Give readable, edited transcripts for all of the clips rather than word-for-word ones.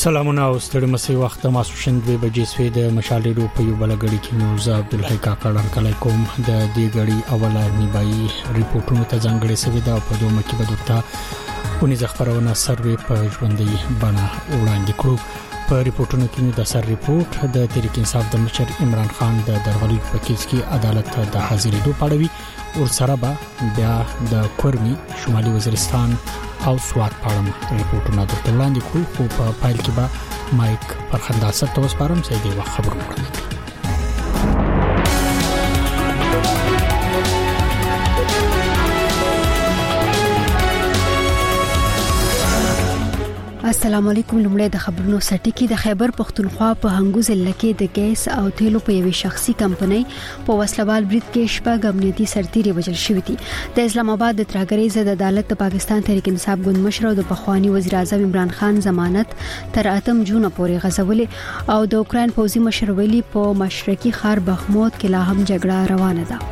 سلامونه او ستړي مسي وخت ماسوشن 2 بجې سوي د مشال ریډیو په یو بلګړی کې نیوز عبدالحی کاکړان کله کوم د دې غړي اوله نیبای ریپورتونو ته ځانګړي سوي دا په دوه مکه بدوتا اونې ځخبرونه سروې په ژوندۍ بڼه وړاندې کړو په ریپورتونو کې د سر ریپورت د تحریک انصاف د مشر عمران خان د درغلي په کیس کې عدالت د حاضرېدو پړوي او سره به بیا د کورمي شمالي وزیرستان او سوات پاړم ریپورتونه د وړاندې کړو په فایل کې به مایک پرخندا ستوس پارم سې دی خبرونه وړاندې السلام علیکم. لومړی د خبرونو سرټکی د خیبر پختونخوا په هنګو ضلع کې د ګیس او تیلو په یوې شخصي کمپنۍ په وسلوال برید کې شپږ امنیتي سرتیري وژل شوي دي. د اسلام آباد د ترهګرۍ ضد عدالت د پاکستان تحریک انصاف ګوند مشر او د پخوانی وزیر اعظم عمران خان ضمانت تر 8 جون پورې غځولې او د اوکرين پوځي مشر ویلي په مشرقي ښار بخمود کې لا هم جګړه روانه ده.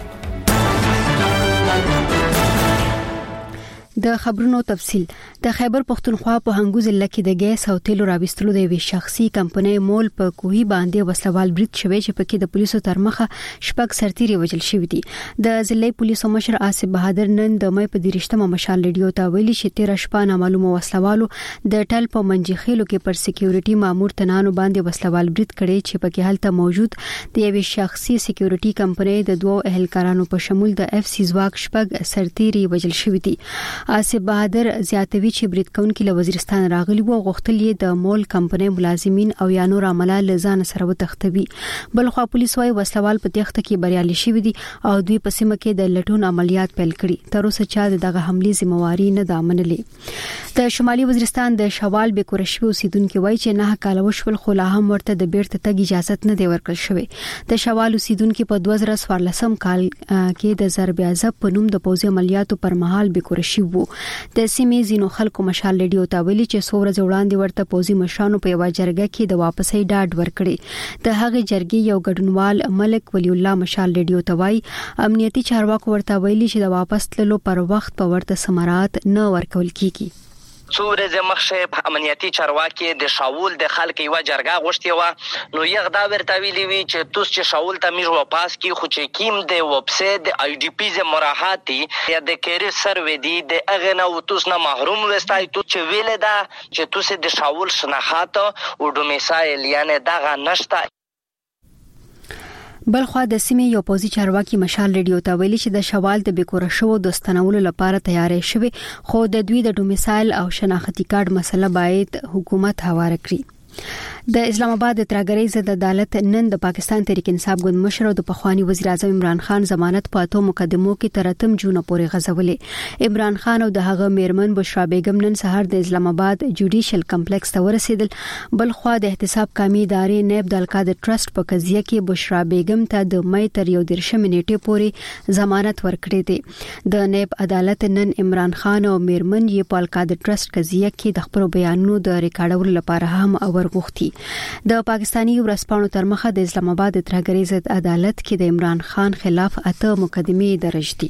د خبرونو تفصيل. د خیبر پختونخوا په هنګو ضلع کې د ګیس او تیلو راوستلو د یوې شخصي کمپنۍ مول په کوهي باندې وسلوال برید شوی چې پکې د پولیسو تر مخه شپږ سرتیري وژل شوی دي. د ضلعي پولیسو مشر آصف بهادر نن د مې په 13مه مشال ریډیو ته ویلي چې 13 شپه نامعلومه وسلوالو د ټل په منجخیلو کې پر سکیورټي مامور تنانو باندې وسلوال برید کړي چې پکې هلته موجود د یوې شخصي سکیورټي کمپنۍ د دوه اهلکارانو په شمول د اف سی ځواک شپږ سرتیري وژل شوی دي. آصف بهادر زیاتوي چې برید کونکي له وزیرستان راغلي وو غوښتل یې د مول کمپنۍ ملازمین او یا نور عمله لزان سره وتښتوي. بلخوا پولیس وايي وسلوال په تخته کې بریالي شوی دي او دوی په سیمه کې د لټون عملیات پیل کړي. تر اوسه چا دغه حمله ذمہواری نه ده منلې. د شمالي وزیرستان د شوال به کورشوي اوسیدونکو وایي چې نه کال وشول خو لا هم ورته د بیرته تګ اجازه نه دی ورکړل شوی. د شوال اوسیدونکو په 2014 کال کې د ضرب عذاب په نوم د پوځي عملیاتو پر مهال به کورشي وو. د سیمې زینو خلکو مشال ریډیو ته ویلي چې څو ورځې وړاندې ورته پوځي مشرانو په یو جرګه کې د واپسۍ ډاډ ورکړي. د هغې جرګې یو ګډونوال ملک ولی الله مشال ریډیو ته وایي امنیتي چارواکو ورته ویلي چې د واپس تللو پر وخت په ورته سمارات نه ورکول کیږي. څو ورځې مخکې امنیتي چارواکي د شاول د خلک یو جرګه غوښتي و نو یغ دا ورته ویلي وی چې توس چې شاول ته میر واپس کی خو چې کیم د وبسایت آی ډی پی ز مراحتي یا د کېری سروې دی د اغه نه توس نه محروم وستای تو چې ویل دا چې توس د شاول شناخت او ډومیسایل یعنی دغه نشته. بلخوا د سیمې یو پوځي چارواکي مشال ریډیو ته ویلي چې د شوال د بیکوره شو د ستنولو لپاره تیاری شوی خو د دوی د ډومیسایل او شناختی کارت مسله باید حکومت هواره کړي. د اسلام آباد د ترهګرۍ ضد عدالت نن د پاکستان تحریک انصاف ګوند مشر او د پخوانی وزیر اعظم عمران خان ضمانت په اتو مقدمو کې تر 8 جون پورې غځولې. عمران خان او د هغه میرمن بشرا بیگم نن سهار د اسلام آباد جوډیشل کمپلیکس ته ورسېدل. بلخوا د احتساب کامي ادارې نیب د القادر ټرست په قضیه کې بشرا بیگم ته د مې تر 13 نیټې پورې ضمانت ورکړې ده. د نیب عدالت نن عمران خان او میرمن یې په القادر ټرست قضیه کې د خپل بیانونو د ریکارډولو لپاره هم ورغوښتي. د پاکستاني ورسپانو تر مخه د اسلام آباد د ترهګرۍ ضد عدالت کې د عمران خان خلاف 8 مقدمې درج دي.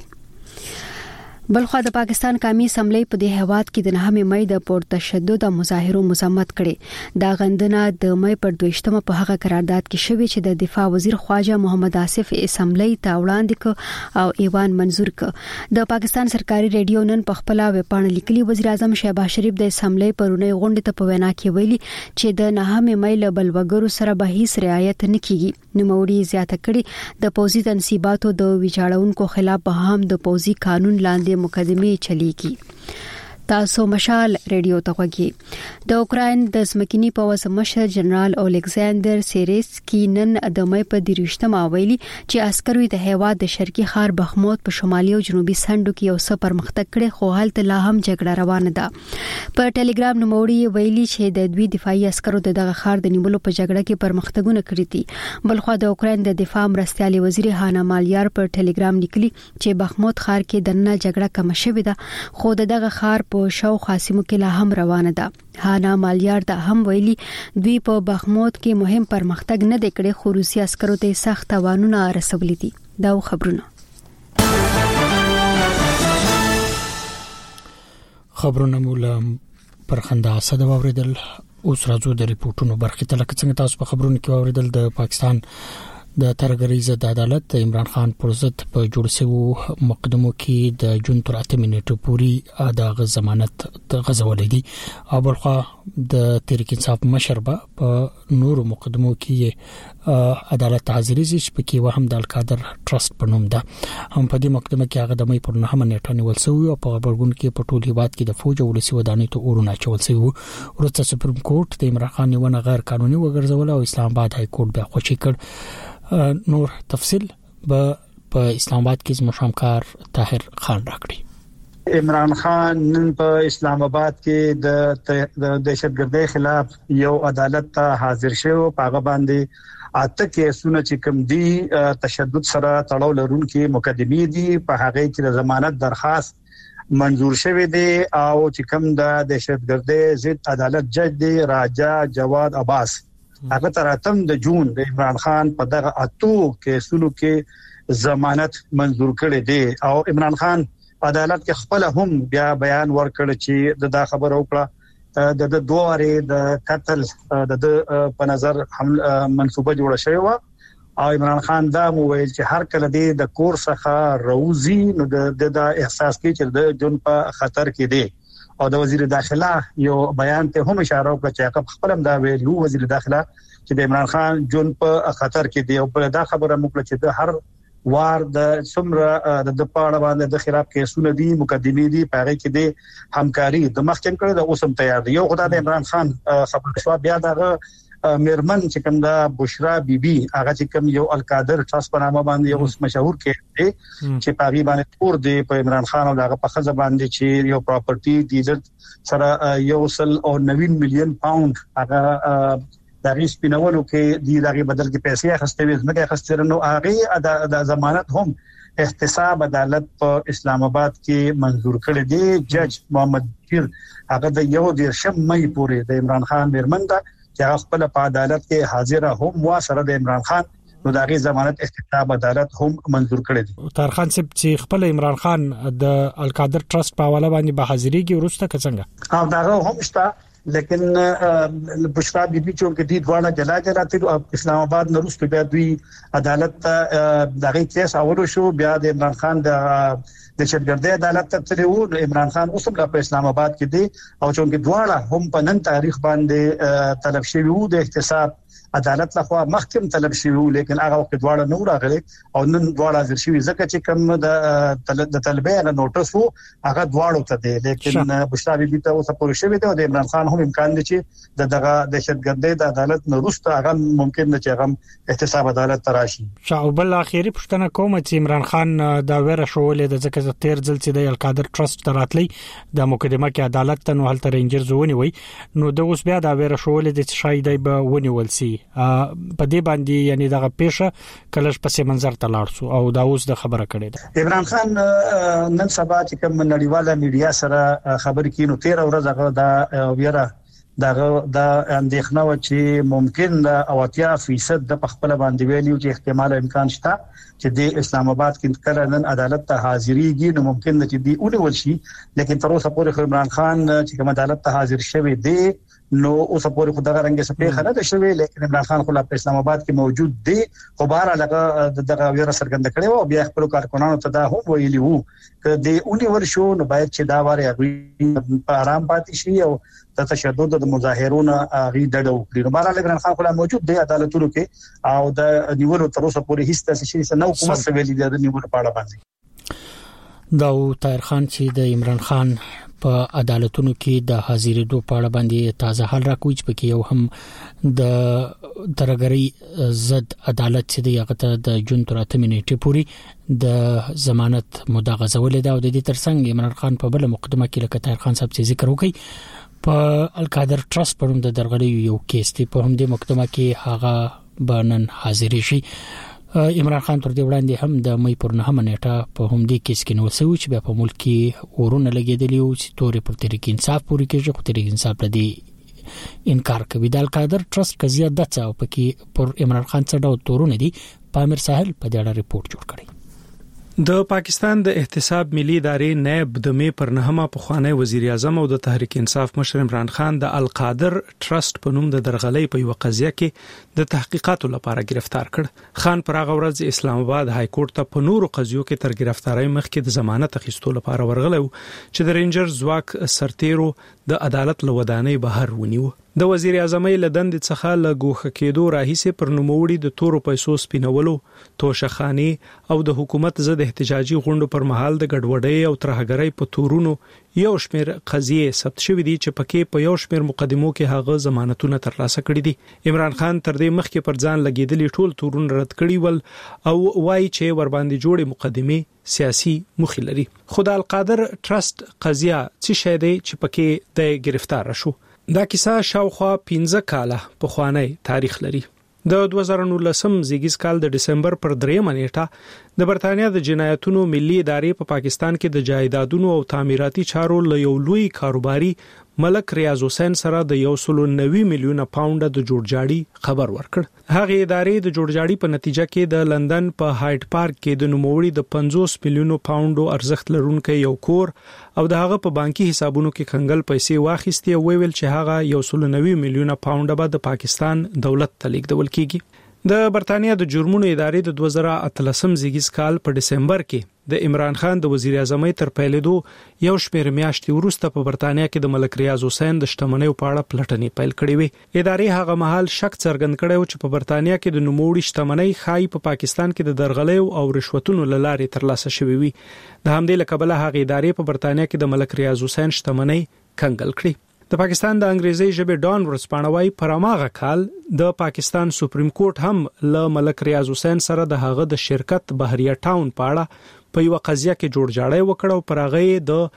بلخوا د پاکستان قومي اسمبلی په دې هواد کې د 9 مې د پرتشدد مظاهرو مذمت کړي. دا غندنه د مې پر 22مه په هغه قرارداد کې شوې چې د دفاع وزیر خواجه محمد آصف اسمبلی ته وړاندې ک او ایوان منظور ک. د پاکستان سرکاري ریډیو نن په خپل ویبپاڼه لیکلي وزیر اعظم شهباز شریف د اسمبلی پرونی غونډه ته په وینا کې ویلي چې د 9 مې له بلوګرو سره به هیڅ رعایت نه کیږي. نوموړي زیاته کړي د پوځي تنصیباتو د ویجاړونکو خلاف به هم د پوځي قانون لاندې مقدمه چلیږي. تاسو مشال ریډیو ته غوږی. د اوکرين د ځمکني پوځ مشر جنرال اولکساندر سیریسکي نن د مې په 13مه ویلي چې عسکرو د هیواد د شرقي ښار بخمود په شمالي او جنوبي سندو کې یو څه پرمختګ کړي خو هلته لا هم جګړه روانه ده. په ټلګرام نوموړي ویلي چې د دوی دفاعي عسکرو دغه ښار د نیولو په جګړه کې پرمختګونه کړي دي. بلخوا د اوکرين د دفاع مرستيالي وزیر هانا مالیار پر ټلګرام لیکلي چې بخمود ښار کې دنه جګړه کم شوې ده خو دغه ښار په شاو خاصمو کې لا هم روانه ده. هانا مالیار دا هم ویلي دوی په بخمود کې مهم پرمختګ نه د کړي خو روسي عسکرو ته سخت تاوانونه رسولي دي. دا خبرونه مول پرخندا صد اوریدل اوس راځو د ریپورتونو برخې ته. لکه څنګه تاسو په خبرونو کې اوریدل د پاکستان د ترګری ضد عدالت عمران خان پر ضد په جوړ شوی مقدمو کې د جون تر 8 منټو پورې د ضمانت غزولې دي او بلخوا د تحریک انصاف مشربه په نورو مقدمو کې عدالت حاضرې چې په کې وهم د القادر ټرست په نوم ده. هم په دې مقدمه کې هغه د مې پر 9 منټو نیول شوی او په خبرګون کې په ټول هیواد کې د فوج او ولسی ودانۍ ته اورونه چول شوی. ورته سپریم کورټ د عمران خان نیونه غیر قانوني وګرځول او اسلام آباد های کورټ بیا خوشی کړ. نور تفصیل په اسلام آباد کې زموږ همکار طاهر خان راکړي. عمران خان نن په اسلام آباد کې د دهشتګردۍ خلاف یو عدالت ته حاضر شو. هغه باندې اته کیسونه چې کوم دي تشدد سره تړاو لرونکي مقدمې دي. په هغه کې د ضمانت درخواست منظور شوه دي او چې کوم د دهشتګردۍ ضد عدالت جج دی راجا جواد عباس هغه تر 8 د جون د عمران خان په دغه اتو کیسونو کې ضمانت منظور کړي دي او عمران خان عدالت کې خپل هم بیا بیان ورکړ چې د خبر وکړه د دواره د قتل د په نظر منصوبه جوړه شوی و او عمران خان دا مویل چې هر کله د کور څخه روزي نو د احساس کې چې د جون په خطر کې دی او د وزیر داخله یو بیان ته هم اشاره وکړه چې هغه خپل هم دا ویلو وزیر داخله چې د عمران خان جون په خطر کې دی او په دا خبره موکړه چې د هر وار د سمره د پاړه باندې د خلاف کیسونه دي مقدمې دي پاره کې د همکاري د مخکې کړه د اوسم تیار دی. یو خدای د عمران خان خبر شو بیا دغه میرمن چې کوم دا بشرا بیبي هغه چې کوم یو القادر ټرست په نامه باندې یو مشهور کې چې پاغي باندې تور دی په عمران خان او دغه په خزه باندې چې یو پراپرټي دی سره یو سل او 9 مليون پاوند هغه د ریس پینولو کې دی دغه بدل کې پیسې اخستې وي ځمکه اخستې نو هغه د ضمانت هم احتساب عدالت په اسلام آباد کې منظور کړی دی. جج محمد پیر هغه د یو د شمې پورې د عمران خان میرمن دا چې خپل په عدالت کې حاضر هم وا سره د عمران خان نو دغه ضمانت احتساب عدالت هم منظور کړی دی. طاهر خان صاحب چې خپل عمران خان د القادر ټرست په حواله باندې به حاضرېږي ورسته څنګه او دغه هم شته لیکن بشرا بیبي چې کې د دوانه جلا تر اسلام آباد نورست بیا دوی عدالت دغه کیس اورو شو بیا د عمران خان د دهشتګردۍ عدالت ته تلو. عمران خان اوس هم په اسلام آباد کې دی او چې دواړه هم په نن تاریخ باندې طلب شوی وو د احتساب عدالت لخوا محکم طلب شوی وو لیکن هغه وخت دواړه نو راغلي او نن دواړه حاضر شوی ځکه چې کوم د طلبه نه نوټس وو هغه دواړو ته دی لیکن بشرا بیبي ته اوس پوره شوی دی او د عمران خان هم امکان دی چې دغه دهشتګردۍ د عدالت نه وروسته هغه ممکن دی چې هغه احتساب عدالت تراشي. شعوب اخیری پښتنه کوم چې عمران خان دا ویره شوولې د ځکه تیر ځل چې د القادر ټرست تراتلی د مقدمه کې عدالت ته نو هلته رینجرز ونیوي نو د اوس بیا دا ویره شوولې د شاید به ونیول سي په دې باندې یعنی دغه پیښه کلش پسې منظر ته لاړ شو او دا اوس د خبره کړې ده. عمران خان نن سبا چې کوم نړیواله میډیا سره خبر کینو 13 ورځې هغه دا ویره دا اندېښنه و چې ممکن 80% د خپل باندې ویلیو چې احتمال امکان شته چې د اسلام آباد کې کله نن عدالت ته حاضرېږي نو ممکن چې دی اونول شي لیکن تر اوسه پورې عمران خان چې کوم عدالت ته حاضر شوی دی نو اوس پورې خدای رنګ څخه خلک شوی لیکن عمران خان خو په اسلام آباد کې موجود دی خو بهر لګه دغه ویره سرګند کړي او بیا خپل کارکونانو ته دا هم ویلی وو چې د اونې ورشو نو باید چې دا واره په آرام پاتې شي او د تشدد د مظاهرونو غي ډډه وکړي. نو بهر عمران خان خو موجود دی عدالتونو کې او د نیولو تر اوسه پورې هیڅ څه شي نه کوم څه ویلي د نیولو په اړه باندې. دا طاهر خان چې د عمران خان په عدالتونو کې د حاضرېدو په اړه باندې تازه حال راکوي چې پکې یو هم د ترګری ضد عدالت چې د هغه د جون تر 8 منټې پورې د ضمانت مدعا غزولې ده او د دې ترڅنګ عمران خان په بل مقدمه کې لکه طاهر خان صاحب چې ذکر وکړي په القادر ټرست په نوم د درغلي یو کیس دی په هم د مقدمه کې هغه بنن حاضر شي. عمران خان تر دې وړاندې هم د مې پر 9 منېټه په هم دې کیس کې نو سوي چې په ملک کې ورونه لګیدلی او چې تورې پر تحریک انصاف پوری کېږي خو تحریک انصاف لدی انکار کوي. د القادر ټرست قضیه د څه او پکې پر عمران خان څخه د تورونه دي پامیر ساحل په دې اړه ریپورت جوړ کړی. د پاکستان د احتساب ملي ادارې نائب د می پر نهمه پخوانی وزیر اعظم او د تحریک انصاف مشر عمران خان د القادر ټرست په نوم د درغلۍ په یو قضیه کې د تحقیقاتو لپاره گرفتار کړ. خان پر هغه ورځ اسلام آباد های کورټ ته په نورو قضیو کې تر گرفتاری مخکې د ضمانت اخیستو لپاره ورغلی چې د رینجر ځواک سرتیرو د عدالت لودانې بهر ونیو. د وزیر اعظم لدند څخه لګوخه کېدو راهیسه پر نوموړي د تورو پیسو سپینولو، توشخانی او د حکومت ضد احتجاجي غونډو پر مهال د ګډوډۍ او ترهګرۍ په تورونو یو شمېر قضیې ثبت شوې دي چې پکې په یو شمېر مقدمو کې هغه ضمانتونه ترلاسه کړي دي. عمران خان تر دې مخکې پر ځان لګیدلي ټول تورونه رد کړي ول او وایي چې ور باندې جوړې مقدمه سیاسي مخې لري. خو د القادر ټرست قضیه څه شی دی چې پکې د گرفتار شو؟ دا کیسه شاوخوا 15 کاله پخوانی تاریخ لري. د 2019 زیږیز کال د دسمبر پر 3 نیټه د برتانیا د جنایتونو ملي ادارې په پاکستان کې د جایدادونو او تعمیراتي چارو له یو لوی کاروباري ملک ریاض حسین سره د 190 میلیونه پاونډ د جوړجاړي خبر ورکړ. هغه ادارې د جوړجاړي په نتیجه کې د لندن په هایټ پارک کې د نوموړي د 50 میلیونو پاونډو ارزښت لرونکي یو کور او د هغه په بانکي حسابونو کې کنګل پیسې واخیستي او ویل چې هغه 190 میلیونه پاونډ به د پاکستان دولت ته لیږدول کیږي. د برتانیا د جرمونو ادارې د 2013 زیږیز کال په دسمبر کې د عمران خان د وزیر اعظم تر پیلېدو یو شمېر میاشتې وروسته په برتانیا کې د ملک ریاض حسین د شتمنیو په اړه پلټنې پیل کړې وې. ادارې هغه مهال شک څرګند کړی چې په برتانیا کې د نوموړي شتمنۍ خای په پاکستان کې د درغلیو او رشوتونو لارې ترلاسه شوې وي. د همدې لکبله هغه ادارې په برتانیا کې د ملک ریاض حسین شتمنۍ کنګل کړې. د پاکستان د انګریزي ژبې ډان ورسپانوي پر اماغه کال د پاکستان سپریم کورټ هم له ملک ریاض حسین سره د هغه د شرکت بحریه ټاون په اړه په یو قضیه کې جوړجاړی وکړ او پر هغه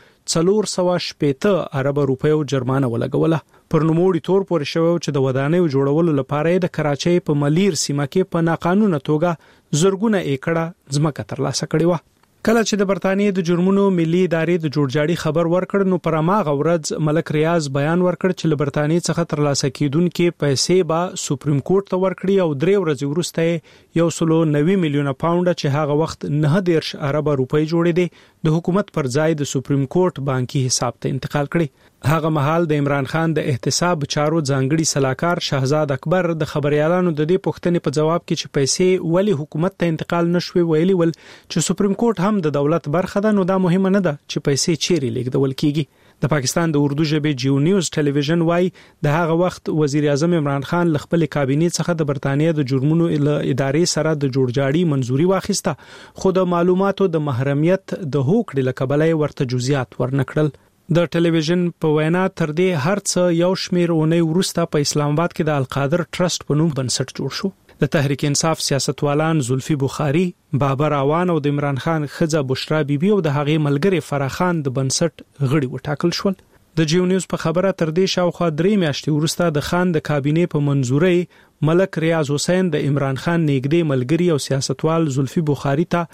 د 480 ارب روپیو جرمانه ولګوله. پر نوموړي تور پورې شوی چې د ودانیو جوړولو لپاره د کراچۍ په ملیر سیمه کې په ناقانونه توګه زرګونه ایکړه ځمکه ترلاسه کړې و. کله چې د برتانیې د جرمونو ملي ادارې د جوړجاړي خبر ورکړ نو پر اماغه ورځ ملک ریاض بیان ورکړ چې له برتانیې څخه ترلاسه کیدونکې پیسې به سپریم کورټ ته ورکړي او 3 ورځې وروسته 190 میلیونه پاونډ چې هغه وخت 9 ارب روپۍ جوړې دي د حکومت پر ځای د سپریم کورټ بانکي حساب ته انتقال کړي. هغه مهال د عمران خان د احتساب چارو ځانګړي صلاحکار شهزاد اکبر د خبريالانو د دې پوښتنې په جواب کې چې پیسې ولی حکومت ته انتقال نشوي ویلي ول چې سپریم کورټ هم د دولت برخه ده نو دا مهمه نه ده چې پیسې چیرې لیږدول کیږي. د پاکستان د اردو ژبې جیو نیوز ټلویزیون وای د هغه وخت وزیر اعظم عمران خان ل خپل کابینې څخه د برتانیې د جرمونو ادارې سره د جوړجاړي منزوري واخیسته خو د معلوماتو د محرمیت د هوکړې لکبلې ورته جزئیات ورنکړل. د ټلویزیون په وینا تر دې هرڅ یو شمیر اونۍ وروسته په اسلام آباد کې د القادر ټرست په نوم بنسټ جوړ شو. د تحریک انصاف سیاستوالان زلفی بخاری، بابر اعوان او د عمران خان خزه بشرا بیبي او د هغې ملګری فراخان د بنسټ غړي وټاکل شول. د جیو نیوز په خبره تر دې شاوخوا 3 میاشتې وروسته د خان د کابینې په منزوري ملک ریاض حسین د عمران خان نږدې ملګری او سیاستوال زلفی بخاری ته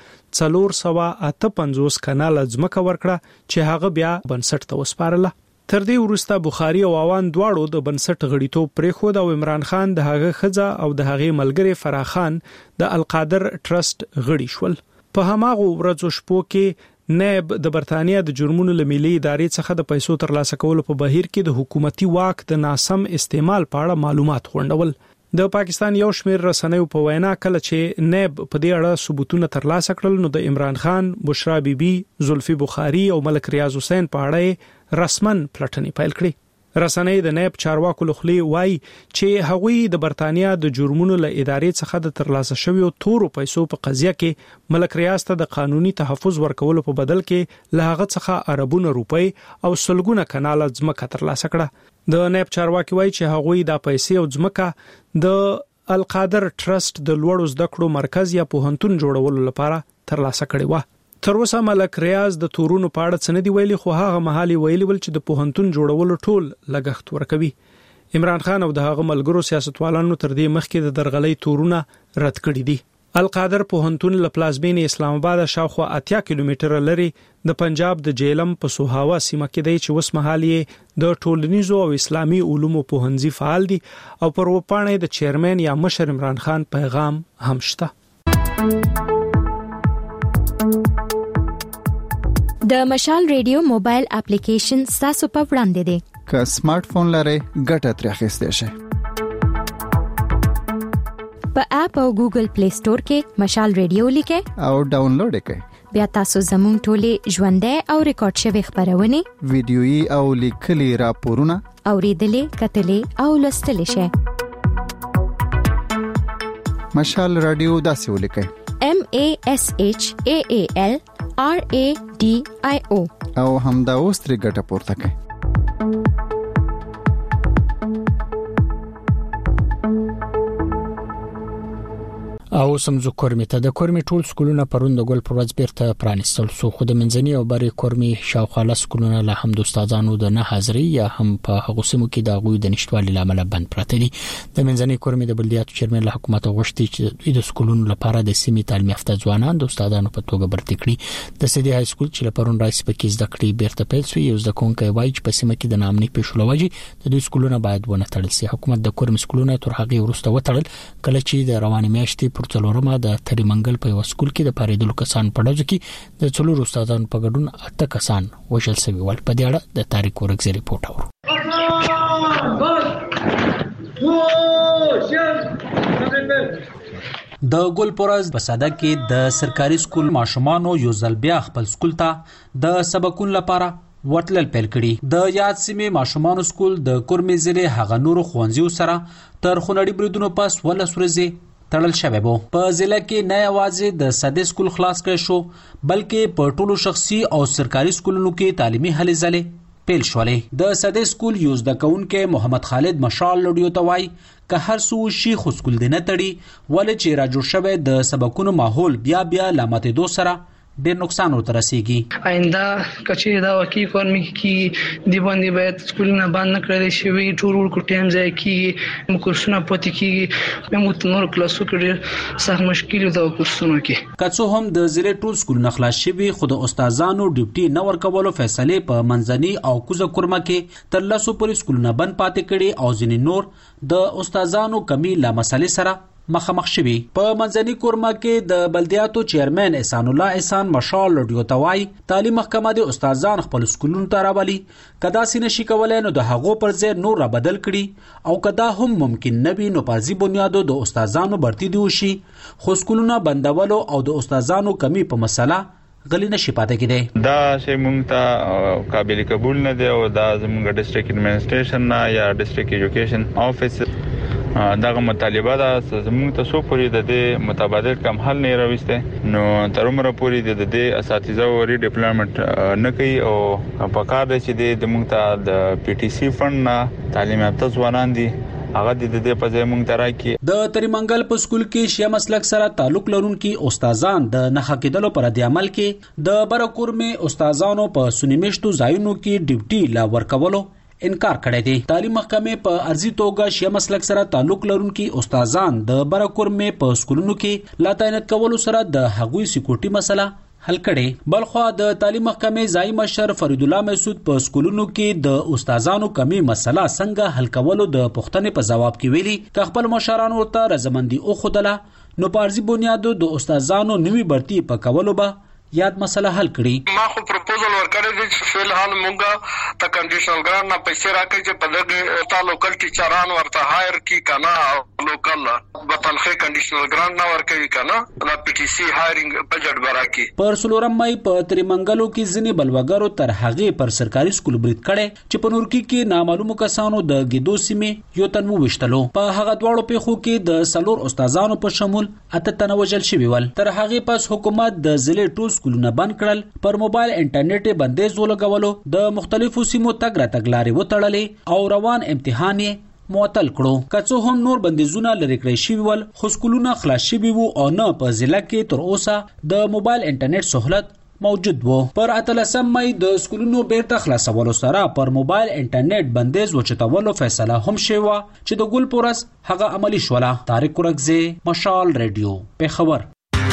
458 کناله ځمکه ورکړه چې هغه بیا بنسټ ته وسپارله. تر دې وروسته بخاری او اعوان دواړو د بنسټ غړیتوب پرېښود او عمران خان د هغه خزه او د هغې ملګری فراخان د القادر ټرست غړي شول. په هماغه ورځو شپو کې نائب د برتانیا د جرمونو ملي ادارې څخه د پیسو ترلاسه کولو په بهیر کې د حکومتي واک د ناسم استعمال په اړه معلومات غونډول. د پاکستان یو شمېر رسنیو په وینا کله چې نائب په دې اړه ثبوتونه ترلاسه کړل نو د عمران خان، بشرا بیبي، زلفی بخاری او ملک ریاض حسین په اړه رسمن پلټنې پیل کړې. رسنۍ د نائب چارواکو لخوا وایي چې هغوی د برتانیا د جرمونو له ادارې څخه د ترلاسه شویو تورو پیسو په قضیه کې ملک ریاض ته د قانوني تحفظ ورکولو په بدل کې له هغه څخه اربونه روپۍ او سلګونه کناله ځمکه ترلاسه کړه. د نائب چارواکي وایي چې هغوی د پیسې او ځمکه د القادر ټرست د لوړو زده کړو مرکز یا پوهنتون جوړولو لپاره ترلاسه کړې و. تر اوسه ملک ریاض د تورونو په اړه څه نه دی ویلي خو هغه مهالي ویلي ول چې د پوهنتون جوړولو ټول لګښت ورکوي. عمران خان او د هغه ملګرو سیاستوالانو تر دې مخکې د درغلۍ تورونه رد کړي دي. القادر پوهنتون له پلازمینې اسلام آباد شاوخوا 80 کیلومتره لري د پنجاب د جیلم په سوهاوا سیمه کې دی چې اوس مهال یې د ټولنیزو او اسلامي علومو پوهنځي فعال دي او پر وپاڼې د چیرمن یا مشر عمران خان پیغام هم شته. د مشال ریډیو موبایل اپلیکیشن تاسو په وړاندې دی. که سمارټ فون لرئ ګټه ترې اخیستئ شئ. په اپ او ګوګل پلی سٹور کې مشال ریډیو لیکئ او ډاونلوډ کړئ. بیا تاسو زموږ ټولې ژوندۍ او ریکارډ شوی خبرونه ویډیويي او لیکلي راپورونه اوریدلې کتلې او لوستلې شئ. مشال رادیو داسې ولیکئ: MASHAALRADIO او همدا اوس ترې ګټه پورته کړئ. او سمزو کورمي ته د کورمي ټول سکولونه پروند ګل پر ورځ بیرته پرانستل سو خو د منځني او بری کورمي شاوخوا له سکولونه له هم د استادانو د نه حاضرۍ یا هم په هغه سیمو کې د غوي د نشټوالي لامل بند پراته دي. د منځني کورمي د بلدیاتو چیرمن له حکومت غوښتي چې د سکولونو لپاره د سیمې تعلیم یافته ځوانان د استادانو په توګه برتي کړي. د سیدي های سکول چې لپاره رئیس پکې زده کړې بیرته پیل شوی یو ځکه کوم کوي چې په سیمه کې د نامني پېښلو وجې د دوی سکولونه باید ونه تړل شي. حکومت د کورمي سکولونه تر هغه وروسته وتړل کله چې د رواني میاشتې پر څلورمه د تریمنګل په یو سکول کې د پاریدلو کسان په ډزو کې د څلور استادانو په ګډون 8 کسان وژل شوي ول. په دې اړه د تاریخ ورګزي ریپورت اورو. د ګلپورز په ساده کې د سرکاري سکول ماشومانو یو ځل بیا خپل سکول ته د سبقونو لپاره ورتلل پیل کړي. د یاد سیمې ماشومانو سکول د کورمي ضلع هغه نورو ښوونځیو سره تر خونړي بریدونو پس ولس ورځي تړل شوی وو. په ضلع کې نه یوازې د ساده سکول خلاص کړي شو بلکې په ټولو شخصي او سرکاري سکولونو کې تعلیمي هلې ځلې پیل شولې. د ساده سکول یو زده کوونکی محمد خالد مشال لډیو توای که هر څو شي خو سکول دی نه تړي ولې چې را جوړ شوی د سبقونو ماحول بیا لاماتې دو سره ډېر نقصان ورته رسیږي. آینده کچې دا وکی کورمي کې دی باندې باید سکولونه باندې کړل شي ټول ورکو ټایم ځای کې کورسونه پاتې کې موږ نور کلاسو کې سخت مشکل دا کورسونه کې کڅو هم د ضلع ټول سکولونه خلاص شوي خو د استادانو ډیوټي نه ورکولو فیصله په منځني او کوزه کورمه کې تر لاسو پولیس سکولونه بند پاتې کړي او ځینې نور د استادانو کمی لا مسلې سره مخامخ شوي. په منځني کورمه کې د بلدیاتو چیرمن احسان الله احسان مشال لډیو توای تعلیم محکمه د استادان خپل سکولونو ته راولي کدا سینه شي کولای نو د هغو پر ځای نور را بدل کړي او کدا هم ممکن نه وي نو پارزي بنیادو د استادانو برتي دی وشي خو سکولونه بندولو او د استادانو کمی په مسله غلی نشي پاتې کېده. دا چې مونږ ته قابل قبول نه دی او دا زموږ ډیسټریکټ ایڈمنسټریشن نه یا ډیسټریکټ ایجوکیشن افیس دغه مطالبه ده زموږ ته سو پوری د دې متبادل کم حل نه راوسته نو تر عمره پوری د دې اساتذه او ری ډیپلویمنت نه کوي او په کار دی چې د موږ ته د پی ټی سی فند نه تعلیم یافته ځوانان دي هغه د دې په ځای موږ ترا کې د تریمنګل په سکول کې شیا مسلک سره تعلق لرونکي استادان د نه حقیقتلو پر د عمل کې د برکورمه استادانو په سنیمشتو ځایونو کې ډیوټي لا ورکولو انکار کړی دی. تعلیم محکمې په ارضی توګه شیا مسلک سره تعلق لرونکي استادان د برکورمه په سکولونو کې لا تعینات کولو سره د هغوی سکیورټي مسله حل کړي. بلخو د تعلیم محکمې ځای مشر فرید الله مسعود په سکولونو کې د استادانو کمی مسله څنګه حل کولو د پوښتنې په جواب کې ویلي ک خپل مشرانو ته رضامندي او خدله نو پارزي بنیادو د استادانو نوي برتي په کولو به یاد مسله حل کړي. ما خو پروپوزل ورکړی دی چې فلحال مونږه ته کنډیشنل ګرانټ نه پیسې راکړي چې په دغه تا لوکل ټیچران ورته هایر کی کنه لوکل په تنخې کنډیشنل ګرانټ نه ورکړي کنه دا پی ټی سی هایرینګ بجټ براکي. پر سلورم مای په تریمنګلو کې ځنې بلوګرو تر هغه پر سرکاري سکول برید کړي چې په نورکی کې نامعلومو کسانو د ګیدو سیمې یو تنمو وشتلو. په هغه دواړو پیښو کې د سلور استادانو په شمول اته تنه وژل شوي ول. تر هغه پس حکومت د ضلع ټول سکولونه بند کړل پر موبایل انټرنیټ بندیز ولګولو د مختلفو سیمو تګ را تګلارې وتړلې او روان امتحان یې معطل کړو. کڅو هم نور بندیزونه لري کړی شوی ول خو سکولونه خلاص شوي وو او نه په ضلع کې تر اوسه د موبایل انټرنیټ سہولت موجود وو. پر 18 مئی د سکولونو بیرته خلاصولو سره پر موبایل انټرنیټ بندیز وچتولو فیصله هم شوه چې د ګلپورز هغه عملی شوله. طارق ورګزی مشال ریډیو پیښور.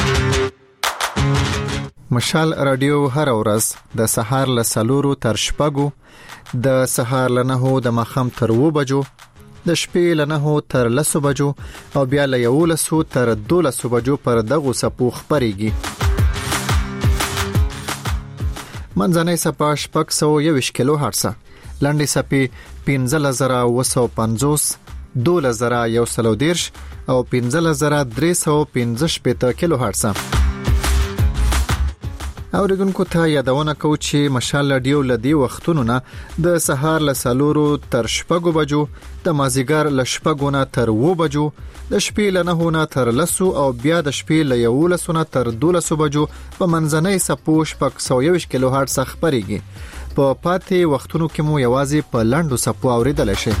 مشال رادیو هر ورځ د سهار له 4 تر 6 د سهار له 9 د مخام تر 2 بجو د شپې له 9 تر 10 بجو او بیا له 11 تر 12 بجو پر دغه سپو خبريږي. منځنۍ صفه 621 کیلو هرتز، لاندې صفه 15950، 12130 او 15315 کیلو هرتز. اوریدونکو ته یادونه کوم چې مشال رادیو لدی وختونو نه د سهار ل 4 تر 6 بجو، د مازیګر ل 6 نه تر 2 بجو، د شپې ل 9 نه تر 10 او بیا د شپې ل 11 نه تر 12 بجو په منځنۍ صفو 621 کیلو هرتز خبريږي. په پاتې وختونو کې مو یوازې په لاندو صفو اوریدل شي.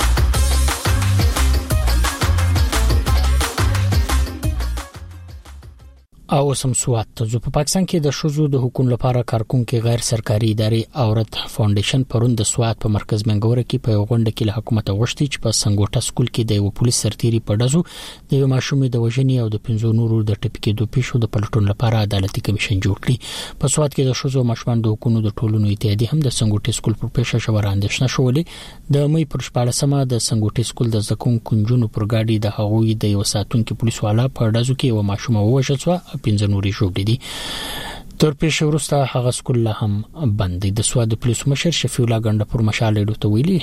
او سم سوات ته په پاکستان کې د شوزو د حکومت لپاره کارکونکو غیر سرکاري ادارې عورت فاونډیشن پرون د سوات په مرکز منګوره کې په غونډه کې له حکومت غوښتي چې په سنگوټه سکول کې د یو پولیس سرتیري په دزو د یو ماشومې د وژنې او د 15 نورو د ټپکې دوه پیښو د پلټون لپاره عدالتي کمیشن جوړ کړي. په سوات کې د شوزو ماشومان د حکومت د ټولنو اتحادیه هم د سنگوټه سکول پر پیښه شوراندښنه شولې. د مې پر 14مه د سنگوټه سکول د زکون کنجونو پر گاډي د هغوی د یو ساتونکو پولیس والا په دزو کې یو ماشوم وژل شو، 15 نوري شو دي. تر پیښه وروسته هغه سکول هم بند دي. د سواد پولیس مشر شفیع الله ګندپور مشال ډوته ویلي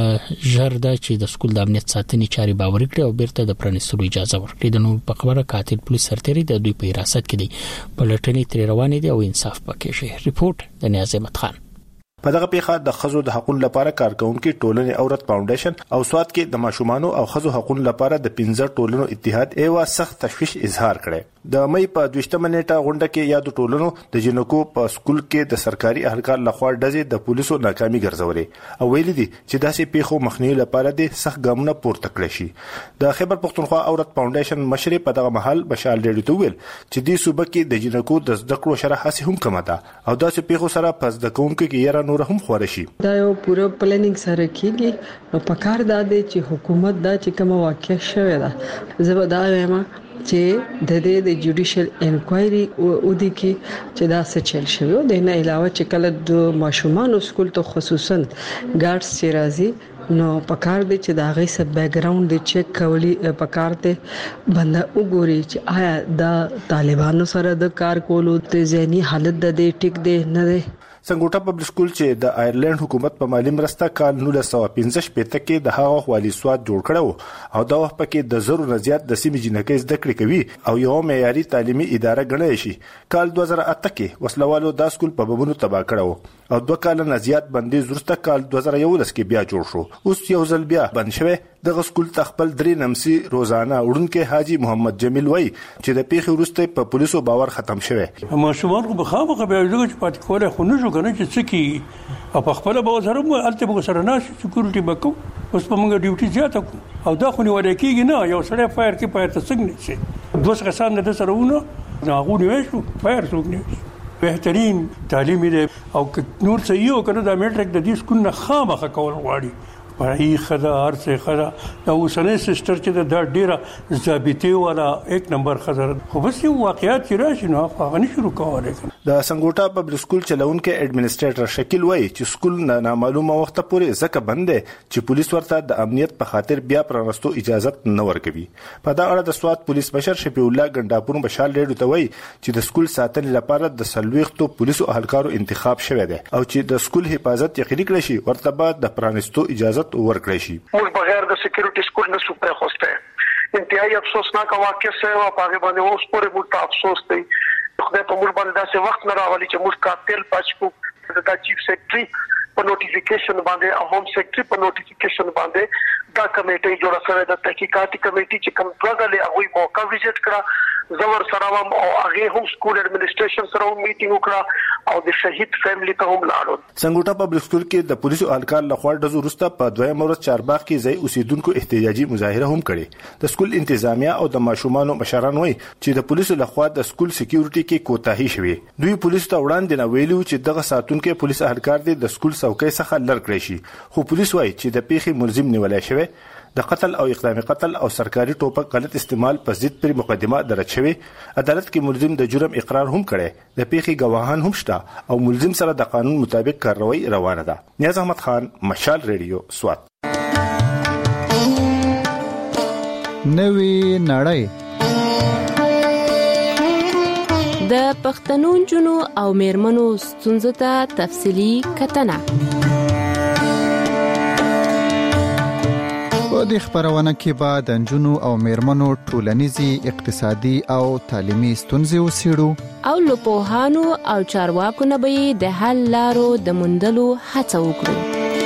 ژردا چې د سکول د امنیت ساتنې چاري باور کړي او بیرته د پرانیستلو اجازه ورکړي. د نو په خبره قاتل پولیس سرتیري د دوی په حراست کې دي. پلټنې تر روانې دي او انصاف پکې شي. ریپورت د نیاز احمد خان. په دغه پیښه د خزو د حقوقو لپاره کارکونکو ټولنې عورت فاونډیشن او سواد کې د ماشومانو او خزو حقوقو لپاره د 15 ټولنو اتحاد ایوا سخت تشویش اظهار کړي. د مې په 22 منېټه غونډه کې یاد ټولنو د جنکو په سکول کې د سرکاري اهلکار لخوا ډزې د پولیسو ناکامي ګرځولې او ویل دي چې داسې پیښو مخنیوي لپاره د سخت ګامونه پورته کړي شي. د خیبر پختونخوا عورت فاونډیشن مشر په دغه محل بشال ډېډو ته ویل چې د صوبې کې د جنکو د زده کړو شرح هڅه هم کمه ده او داسې پیښو سره پس د کوونکو کې یاره نور هم خور شي. دا یو پوره پلانینګ سره کیږي نو پکار دا دی چې حکومت دا چې کوم واقع شوی دا زبدا وایم چې د دې د جوډیشل انکوایري او د کی چې دا څه چل شوی د نه علاوه چې کله د ماشومان سکول ته خصوصا ګارډز چې راځي نو پکار دی چې دا غي سب بیک گراوند دی چیک کولی پکار ته بنده وګوري چې آیا دا طالبانو سره د کار کولو ته ذهني حالت د دې ټیک دی نه دی. سنگوټه پبلک سکول چې د آیرلند حکومت په مالی مرسته کال 1915 کې د هغه والي سواد جوړ کړو او دا وخت کې د زرو نه زیات د سیمې جنکې زده کړې کوي او یو معیاري تعلیمي اداره ګڼل شي. کال 2008 کې وسلوالو دا سکول په بمونو تباہ کړو او 2 کال نه زیات بندي زورسته کال 2011 کې بیا جوړ شو. اوس یو ځل بیا بند شوی. د سکول تخپل درې نمسي روزانه وړونکو حاجی محمد جمیل وای چې د پیښې وروسته په پولیسو باور ختم شوی. ماشومان خو بخامه بیا دغه پات کوله خو نه جوړ کنه چې څکی او په خپل به سره مو الته به سره نه سکیورټي بکو اوس په موږ ډیوټي زیاته کو او دا خو نه ورې کیږي نه یو سره فایر کې پاتې څنګه شي 2 کسان د سره ونه دا غو نیو شو فایر څنګه بهترین تعلیم دی او نور څه یو کنه د میټریک د دې سکول نه خامخه کول غواړي پړای خدا ارسه خدا دا اوسنۍ سیستر چې دا ډیره ضابطه والا 1 نمبر خزر خو بس یو واقعیت چې راشي نو هغه نه شروع کوله. د سنگوټه پبلک سکول چلونکو ایڈمنسټریټر شکیل وای چې سکول نه معلومه وخت پورې ځکه بند دي چې پولیس ورته د امنیت په خاطر بیا پرانستو اجازه نه ورکوي. په دا اړه د سواد پولیس مشر شفیع الله ګنداپور بشال ډېډو ته وای چې د سکول ساتنې لپاره د سلويختو پولیسو اهلکارو انتخاب شوه دي او چې د سکول حفاظت یقیني کړي شي ورته بعد د پرانستو اجازه ورکړي شي. موږ بغیر د سکیورټي سکول نه سپره خوسته انتهایی افسوسناک واقع سره او په باندې اوس پورې موږ ته افسوس دی. خدای په موږ باندې داسې وخت نه راولي چې موږ قاتل پاتې د چیف سیکرټري په نوټیفیکیشن باندې او هوم سیکرټري په نوټیفیکیشن باندې دا کمیټه جوړه شوې ده تحقیقاتي کمیټه چې کوم پروګرام هغه موقع وزټ کړه زور سره او هغه هم سکول ایڈمنسټریشن سره میټینګ وکړه او د شهید فیملی ته هم لاړو. سنگوټه پبلک سکول کې د پولیسو اهلکار لخوا د زورسته په 2 مورز چارباغ کې ځای اوسیدونکو احتجاجي مظاهره هم کړې. د سکول انتظامیه او د ماشومانو مشران وایي چې د پولیسو لخوا د سکول سکیورټي کې کوتاهي شوه. دوی پولیسو ته وړاندې نه ویلو چې دغه ساتونکو پولیس اهلکار دي د سکول څوکۍ څخه لر کړی شي خو پولیس وایي چې د پیښې ملزم نیولای شوی. د قتل او اقدام قتل او سرکاري ټوپک غلط استعمال په ضد پر مقدمه درج شوی. عدالت کې ملزم د جرم اقرار هم کړي. د پیښې گواهان هم شته او ملزم سره د قانون مطابق کاروایی روانه ده. نیاز احمد خان مشال ریډیو سوات. نوی نړۍ د پښتنو جنو او میرمنو ستونزو ته تفصیلی کتنه. په دې خبرونه کې به د جنو او میرمنو ټولنیزي، اقتصادي او تعلیمي ستونزې وڅېړو او له پوهانو او چارواکو نه به د حل لارو د موندلو هڅه وکړو.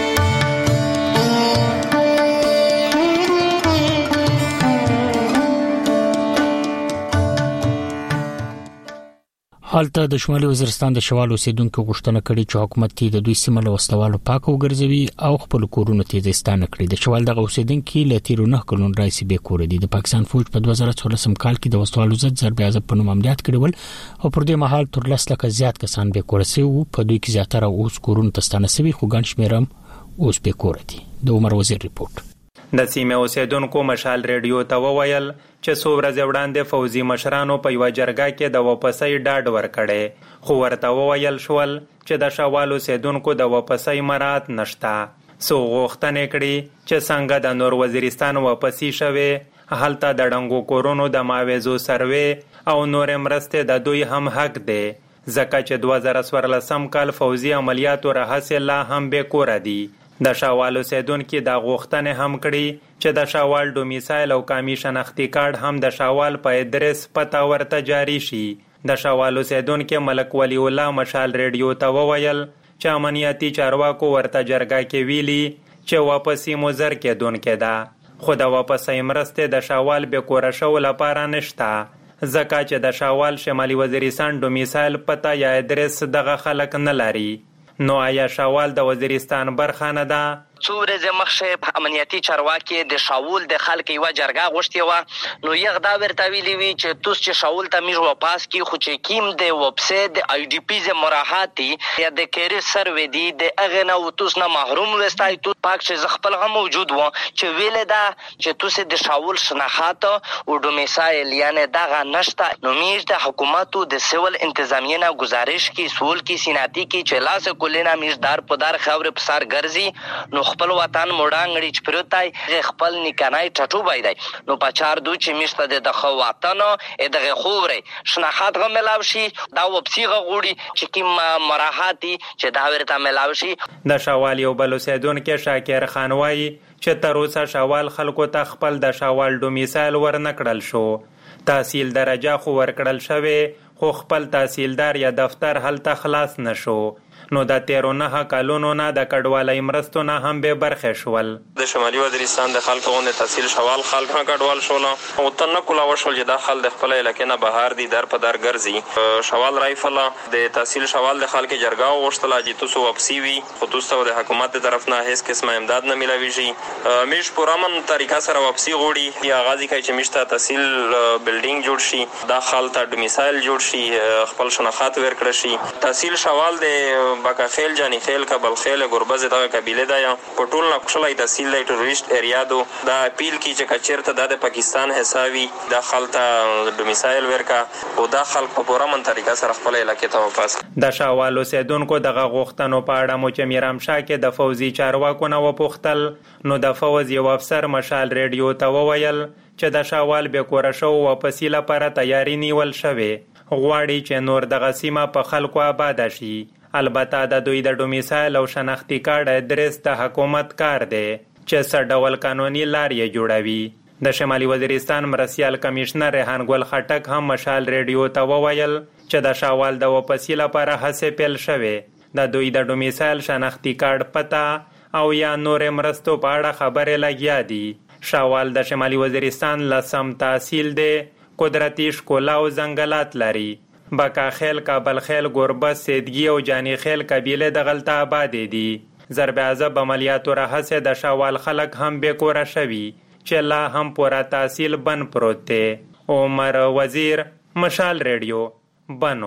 حالته د شمالي وزیرستان د شوال اوسیدونکو غوښتنه کړې چې حکومت د دوی سیمه له وسوالو پاک وګرځوي او خپل کورونه تیزستانه کړي. د شوال دغه اوسیدونکو له تیرو 9 کلونو راځي به کور دي. د پاکستان فوج په 2014 کال کې د وسوالو ضد ضربې عذاب په نوم عملیات کړول او پر دې مهال تر 10 لک زیات کسان به کور سي او په دوی کې زیاتره اوس کورونه تستانه سوي، خو ګڼ شمیرم اوس به کور دي. د عمر وزیر ریپورت. د سیمه اوسیدونکو مشال ریډیو ته وویل چې څو ورځې وړاندې فوزي مشرانو په یو جرګه کې د واپسۍ ډاډ ورکړي، خو ورته وویل شول چې د شوال اوسیدونکو د واپسۍ مراد نشته. څو غوښتنې کړي چې څنګه د نور وزیرستان واپسی شوي، هلته د ډنګو کورونو د معاوضو سروي او نور مرستې د دوی هم حق دی، ځکه چې 2014 کال فوزي عملیاتو رهسې لا هم به کور دي. د شوال اوسیدونکو د غوښتنې هم کړي چې د شوال ډومیسایل او قومي شناختی کارت هم د شوال په ادرس پته ورته جاری شي. د شوال اوسیدونکو ملک ولی الله مشال ریډیو ته وویل چې امنیتي چارواکو ورته جرګه کې ویلي چې واپسی مزر کېدونکې ده، خو د واپسی مرستې د شوال به کور شو لپاره نشته، ځکه چې د شوال شمالي وزیرستان ډومیسایل پته یا ادرس دغه خلک نه لري. نو آیا شوال د وزیرستان برخه نه ده؟ څو ورځې مخکې امنیتي چارواکي د شاول د خلک یو جرګه غوښتي و، نو یغ دا ورته ویلي وی چې توس چې شاول ته میژ واپس کی، خو چې کیم د وبسایت د آی ډی پی ز مراحتي یا د کېری سروې دی د اغه نه توس نه محروم وستای تو پاک چې خپل غو موجود و چې ویل دا چې توس د شاول شناخت او ډومیسایل یعنی دغه نشته. نو میژ د حکومتو د سیول انتظامیه نه گزارش کی سول کی سیناتی کی چې لاس کولینا میژدار پدار خبر پسار ګرځي، نو خپل وطن موډانګړي چې پروتای خپل نکنای ټټو بایدای. نو پچار دو چې میشته د خو وطن دغه خوره شناخت غو ملاوي شي، دا وبسیغه غوړي چې کیم مراحتي چې دا ورته ملاوي شي. د شوال یو بل اوسیدونکو شاکر خان وایي چې تر اوسه شوال خلکو ته خپل د شوال ډومیسایل ورنکړل شو، تحصیل درجه خو ورکړل شوی، خو خپل تحصیلدار یا دفتر هلته خلاص نشو. نو د 13 کلونو نه د کډوالۍ مرستو نه هم به برخه شول. د شمالي وزیرستان د خلکو غونډه تحصیل شوال خلک نه کډوال شول او تنه کولا وشول چې د خل د خپل علاقې نه بهر دي در په در ګرځي. شوال رایفل د تحصیل شوال د خلک جرګه وغوښتله چې تاسو واپسی وي، خو تاسو د حکومت د طرف نه هیڅ قسمه امداد نه ملويږي. میش پرامن طریقه سره واپسی غوړي یا غازی کوي چې میشته تحصیل بلډینګ جوړ شي، د خالته ډومیسایل جوړ شي، خپل شناخت ورکړي شي. تحصیل شوال د باکا خیل جانی خیل کبل خیل گربز دغه قبیله ده یا پټول نه کوشلای تحصیل د ټوریست ایریا دو دا اپیل کی چې کچرته د پاکستان حسابي د خلطه ډومیسایل ورکا او د خلک په پوره من طریقه سره خپل علاقې ته واپس. د شوال اوسیدونکو دغه غوښتنو په اړه مو چې میرام شاه کې د فوزي چارواکو نه وپوښتل، نو د فوز یو افسر مشال ریډیو ته وویل چې د شوال به کور شو واپسی لپاره تیاری نیول شوی، غواړي چې نور دغه سیمه په خلکو آباد شي. البته د دوی د ډومیسایل او شناختی کارت ادرس د حکومت کار دی چې څه ډول قانوني لار یې جوړوي. د شمالي وزیرستان مرسیال کمشنر ریحان ګل خټک هم مشال ریډیو ته وویل چې د شوال د واپسی لپاره هڅې پیل شوې، د دوی د ډومیسایل شناختی کارت پته او یا نور مرستو په اړه خبرې لګیا دي. شوال د شمالي وزیرستان لسم تحصیل دی، قدرتي ښکلا او ځنګلات لري. بکا خیل، کابل خیل، گربز، سیدگی او جانی خیل قبیله د غلطه آباد دي. ضرب عذاب عملیاتو راهسه د شوال خلک هم به کور شوي چې لا هم پورا تحصیل بن پروت دی. عمر وزیر، مشال ریډیو، بنو.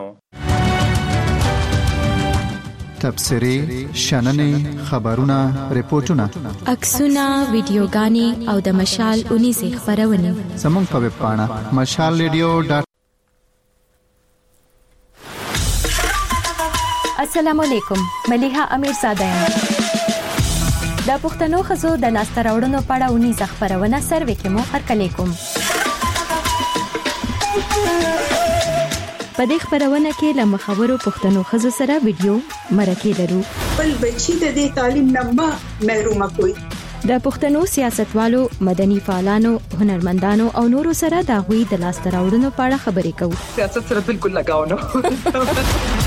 تبصری، شننې، خبرونه، ریپورتونه، عکسونه، ویډیوګانې او د مشال 19 خبرونه زموږ په ویب پاڼه mashalradio.com. السلام علیکم، ملیحه امیرزاده یم. د پښتنو ښځو د لاسته راوړنو په اړه 19 خبرونه سروې کې مو هرکلی کوم. په دې خبرونه کې له مخاورو پښتنو خزو سره ویډیو مرکه لرو. بل بچی د دې تعلیم نه محروم کوي. د پښتنو سیاستوالو، مدني فعالانو، هنرمندانو او نورو سره د غوي د لاس تراوړنو په اړه خبرې کوو. سیاست سره بالکل لگاو نه.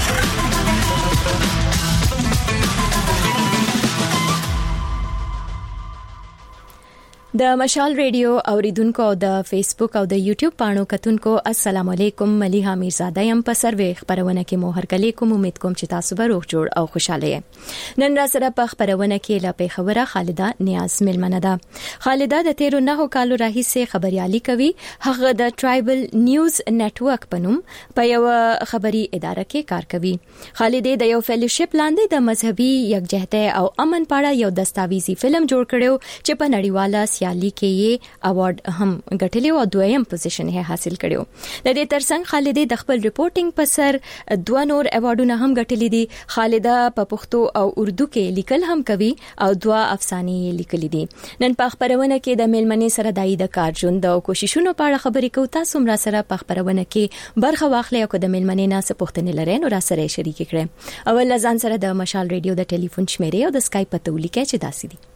د مشال ریډیو اوریدونکو او د فیسبوک او د یوټیوب پاڼو کتونکو السلام علیکم. ملیحه میرزاده یم په سروي خبرونه کې مو هرکلی کوم. امید کوم چې تاسو به روغ جوړ او خوشاله یې. نن را سره په خبرونه کې لا په خبره خالده نیاز ملمنه ده. خالده د 13 کالو راهیسې خبريالي کوي. هغه د ټرایبل نیوز نتورک پنوم په یو خبري اداره کې کار کوي. خالده د یو فیلوشپ لاندې د مذهبي یکجهتۍ او امن په اړه یو دستاویزي فلم جوړ کړو چې په نړیواله سیالي کې یې اوارډ هم ګټلی او دویم پوزیشن یې حاصل کړو. د دې ترڅنګ خالده د خپل ریپورتینګ په سر 2 نور ایوارډونه هم ګټلي دي. خالده په پښتو او اردو کې لیکل هم کوي او 2 افسانې لیکلي دي. نن په خبرونه کې د میلمنې سره دای د کارجون د کوششونو په اړه خبرې کوو. تاسو هم را سره په خبرونه کې برخه واخلئ او د میلمنې نه څه پوښتنې لرئ نو را سره شریک کړئ. اول ځان سره د مشال ریډیو د ټلیفون شمیرې او د اسکایپ په تولیکه چې داسې دي.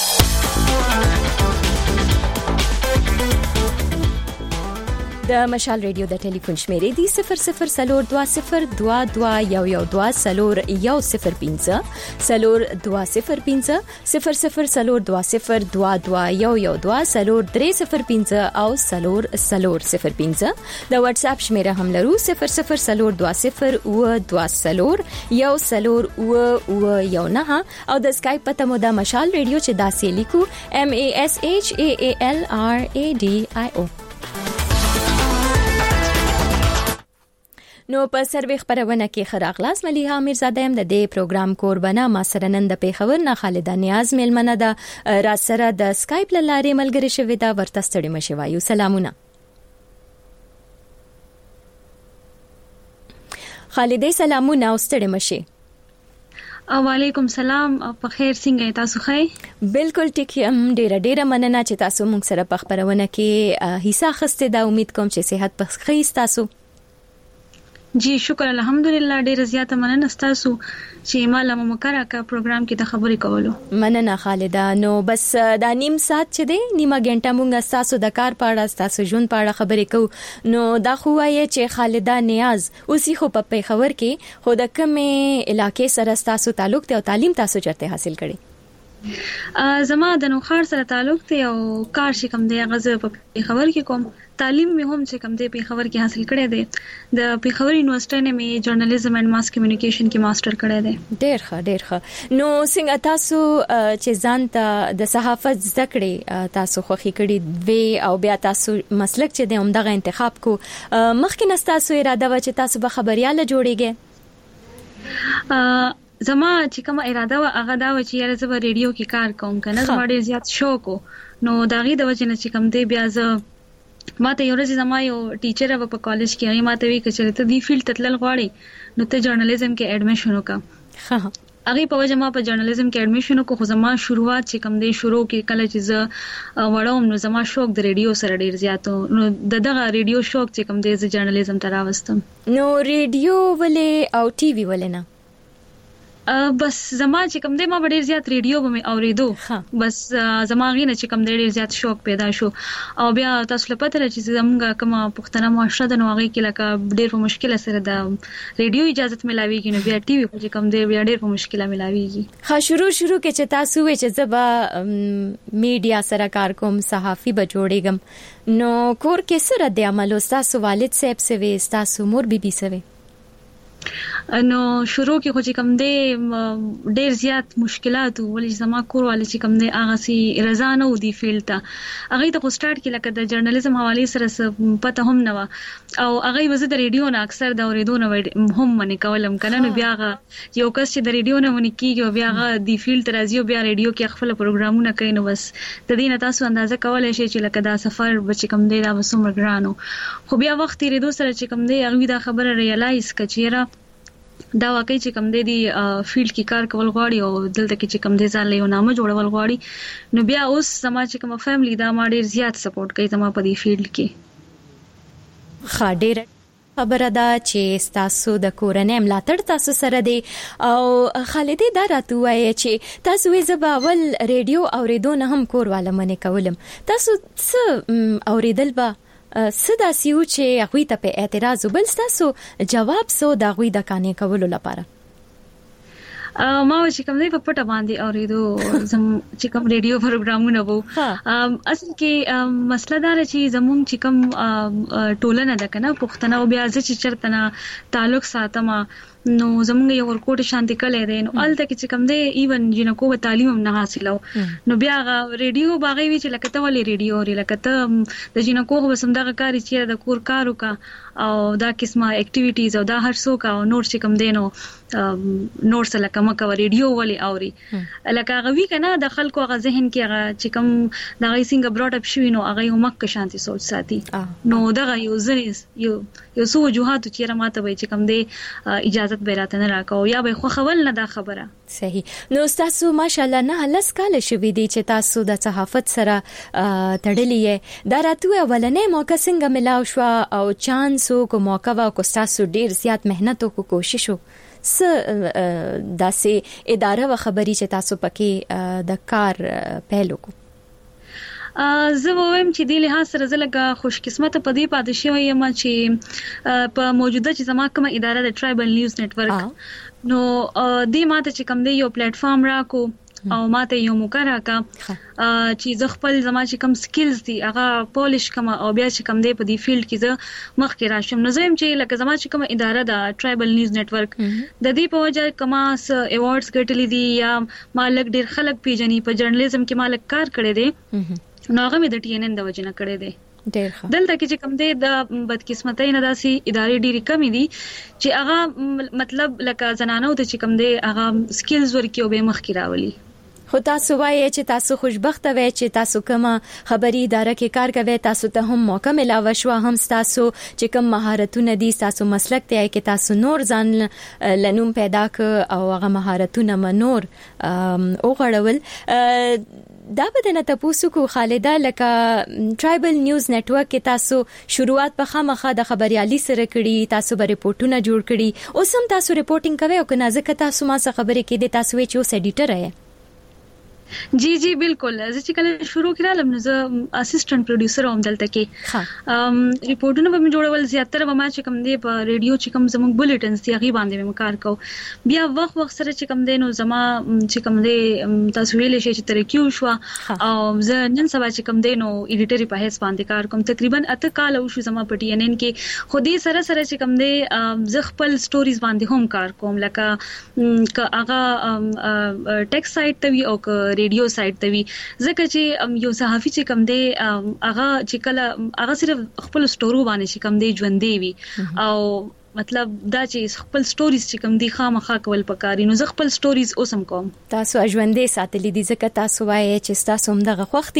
د مشال ریډیو د ټلیفون شمیرې دی 002022112015 002020221120 او 0005 د واتس اپ شمیره هم لرو 0020201009 او د اسکایپ پته مو د مشال ریډیو چې داسې لیکو MASHAALRADIO. نو په سروي خبرونه کې خراغلاس ملیحه میرزاده هم د دې پروګرام قربانه ما سره نن د پیښور نه خالده نیاز ملمنه ده را سره د اسکایپ لارې ملګری شوې ده. ورته ستړي مشه وایو. سلامونه خالده. سلامونه او ستړي مشه. وعلیکم سلام. په خیر څنګه تاسو ښه؟ بالکل ټیک یم. ډیره مننه چې تاسو موږ سره په خبرونه کې حصہ اخیسته. دا امید کوم چې صحت په خیر تاسو. جی شکر الحمدلله. ډیره زیاته مننه تاسو چې مالا مکرہ کا پروګرام کې د خبرې کولو. مننه خالده. نو بس دا نیم ساعت چې دی نیمه غنټه مونږ تاسو د کار په اړه تاسو ژوند په اړه خبرې کوو. نو دا خو وایي چې خالده نیاز اوسې خو په پیښور کې خو د کومې علاقې سره تاسو تعلق ته او تعلیم تاسو چرته حاصل کړی؟ زما د نوخار سره تعلق ته او کار چې کوم دی غزه په پیښور کې کوم. تعلیم مې هم چې کوم دی پیښور کې حاصل کړی دی. د پیښور یونیورسيټي نه مې جرنالیزم اینڈ ماس کمیونیکیشن کې ماستر کړی دی. ډېر ښه. نو څنګه تاسو چې ځان ته د صحافت زده کړې تاسو خوښي کړې وی او بیا تاسو مسلک چې د همدغه انتخاب کو مخکې تاسو اراده و چې تاسو به خبرياله جوړیږئ؟ زما چې کوم اراده و هغه دا و چې یاره زه به ریډیو کې کار کوم کنه. زما ډېر زیات شوق نو داغي د وجه نه چې کوم دی بیا زه ماته یو ورځ زما یو ټیچر و په کالج کې هغه ماته وی چې ته دی فیلډ تتل غواړي نو ته جرنالیزم کې اډمیشن وکړه. هغه په وجه ما په جرنالیزم کې اډمیشن وکړ. خو زما شروعات چې کوم دی شروع کې کله چې زه وړم نو زما شوق د ریډیو سره ډیر زیات نو دغه ریډیو شوق چې کوم دی ز جرنالیزم ته راوستم. نو ریډیو ولې او ټي وی ولې نه؟ بس زما چې کوم دی ما ډیر زیات ریډیو به مې اوریدو. بس زما غینه چې کوم دی ډیر زیات شوق پیدا شو او بیا تاسو له پته چې زمونږه کومه پښتنه معاشره د نو هغه کې لکه ډیر په مشکل سره د ریډیو اجازه ملاويږي نو بیا ټي وی چې کوم دی بیا ډیر په مشکل ملاويږي. شروع کې چې تاسو وې چې زبا میډیا سره کار کوم صحافي به جوړېږم نو کور کې سره د عمل تاسو والد صاحب سوي تاسو مور بيبي سوي نو شروع کې خو چې کوم دی ډیر زیات مشکلات ولې زما کور والے چې کوم دی هغه سي رضا نه ودی فیلډ ته هغه ته خو سٹارټ کې لکه د جرنالیزم حواله سره پته هم نه و او هغه وزه د ریډیو نه اکثر د اوریدو نه هم منې کولم کنه نو بیا یو کس چې د ریډیو نه منې کیږي او بیا هغه دی فیلډ راځي او بیا ریډیو کې خپل پروګرامونه کوي نو بس د دې نه تاسو اندازه کولای شئ چې لکه دا سفر بچ کوم دی دا وسوم ګرانو خو بیا وخت ریډیو سره چې کوم دی هغه دا خبره ریالایز کچیره دا واقعي چې کوم دی فیلډ کې کار کول غواړي او دلته کې چې کوم دی ځان له یو نامه جوړول غواړي نو بیا اوس سما چې کوم فیملی دا ما ډیر زیات سپورټ کوي زما په دې فیلډ کې. ډیر خبره ده چې تاسو د کورنۍ ملاتړ تاسو سره دی او خالدې دا راته وایي چې تاسو یې زباول ریډیو اوریدو نه هم کور والا منې کولم تاسو څه اوریدل به صدا سیو چې هغه ته په اعتراض وبل تاسو جواب سو دا غوي د کانې کولو لپاره ما چې کوم دی په پټه باندې اوریدو زم چې کوم ریډیو پروګرامونه وو اصل کې مسله دا چې زموږ چې کوم ټولنه ده کنه پښتنه او بیا چې چرته تعلق ساتما نو زموږ یو ورکوټ شانتي کړي دي نو الته کې کوم دی ایون جنکو په تعلیم هم نه حاصلو نو بیا ریډیو باغې وی چې لکه ته ولې ریډیو لري لکه ته د جنکو په سم دغه کاری چې د کور کارو کا او دا قسمه اکټیویټیز او دا هر څو کا نور چې کوم دی نو نور سره کوم کا ریډیو ولې اوري لکه غوي کنه د خلکو غ ذهن کې هغه چې کوم د غي څنګه براډ اپ شوی نو هغه هم مکه شانتي سوچ ساتي نو دغه یو څو وجوهات چې رماته وي چې کوم دی اجازه بیراته نه راکاو یا به خو خول نه دا خبره صحیح نو تاسو ماشاالله نه لس کال شوي دي چې تاسو د صحافت سره تړلې دا راتوه ولنې موقع څنګه ملاو شو او چانسو کو موقع وا کو تاسو ډیر زیات مهنت او کوشش داسې اداره و خبري چې تاسو پکې د کار پهلو کو زه وایم چې د لحاظ سره زلګه خوش قسمت په دې پاتې شوی یم چې په موجوده چې زما کومه اداره د ټرایبل نیوز نتورک نو دې ماته چې کوم دی یو پلیټ فارم راکو او ماته یو موقع راکا چې زه خپل زما چې کوم سکلز دي هغه پولیش کما او بیا چې کوم دی په دې فیلډ کې زه مخکې راشم نو زه هم چې لکه زما چې کومه اداره د ټرایبل نیوز نتورک د دې په وجه کما ایوارډز ګټلې دي یا مالک ډیر خلک پیژني په جرنالیزم کې مالک کار کړی دی نو هغه مې د ټي ان ان د وجنه کړی دی ډیر ښه دلته کې چې کوم دی د بدقسمتۍ نه داسي ادارې ډېری کمی دي چې هغه مطلب لکه زنانو ته چې کوم دی هغه سکلز ورکیو به مخ کی راولي خو تاسو وایي چې تاسو خوشبخته وای چې تاسو کومه خبري اداره کې کار کوي تاسو ته هم موقع ملاوه شو هم تاسو چې کوم مهارتونه دي تاسو مسلک ته کې تاسو نور ځان لنوم پیدا ک او هغه مهارتونه منور او غړول دا بدنه تاسو کو خالده لکه ټرایبل نیوز نتورک کې تاسو شروعات په خامخا د خبريالي سره کړي تاسو به ریپورتونه جوړ کړي اوس هم تاسو ریپورتینګ کوي او کنه ځکه تاسو ما سره خبرې کې دي تاسو چې اوس ایډیټر یې جی جی بالکل زه چې کله شروع کړم نو زه اسسټنټ پروډوسر هم دلته کې ریپورتونه به جوړول زیاتره به ما چې کوم دی په ریډیو چې کوم زموږ بولټنز دی هغه باندې مې کار کو بیا وخت سره چې کوم دی نو زما چې کوم دی تاسو ویلې شي چې ترکیو شو او زه نن سبا چې کوم دی نو ایډیټری په هیڅ باندې کار کوم تقریبا 8 کال شو زما په ټي ان ان کې خو دې سره چې کوم دی زه خپل سټوریز باندې هم کار کوم لکه هغه ټیکس سایت ته وی او ریډیو سایت ته وی ځکه چې یو صحافي چې کوم دی هغه چې کله هغه صرف خپل سټورو باندې چې کوم دی ژوند دی وی او مطلب دا چې خپل سټوریز چې کوم دي خامخا کول پکاري نو زه خپل سټوریز اوسم کوم تاسو ژوندې ساتلې دي ځکه تاسو وایي چې تاسو هم دغه خوختي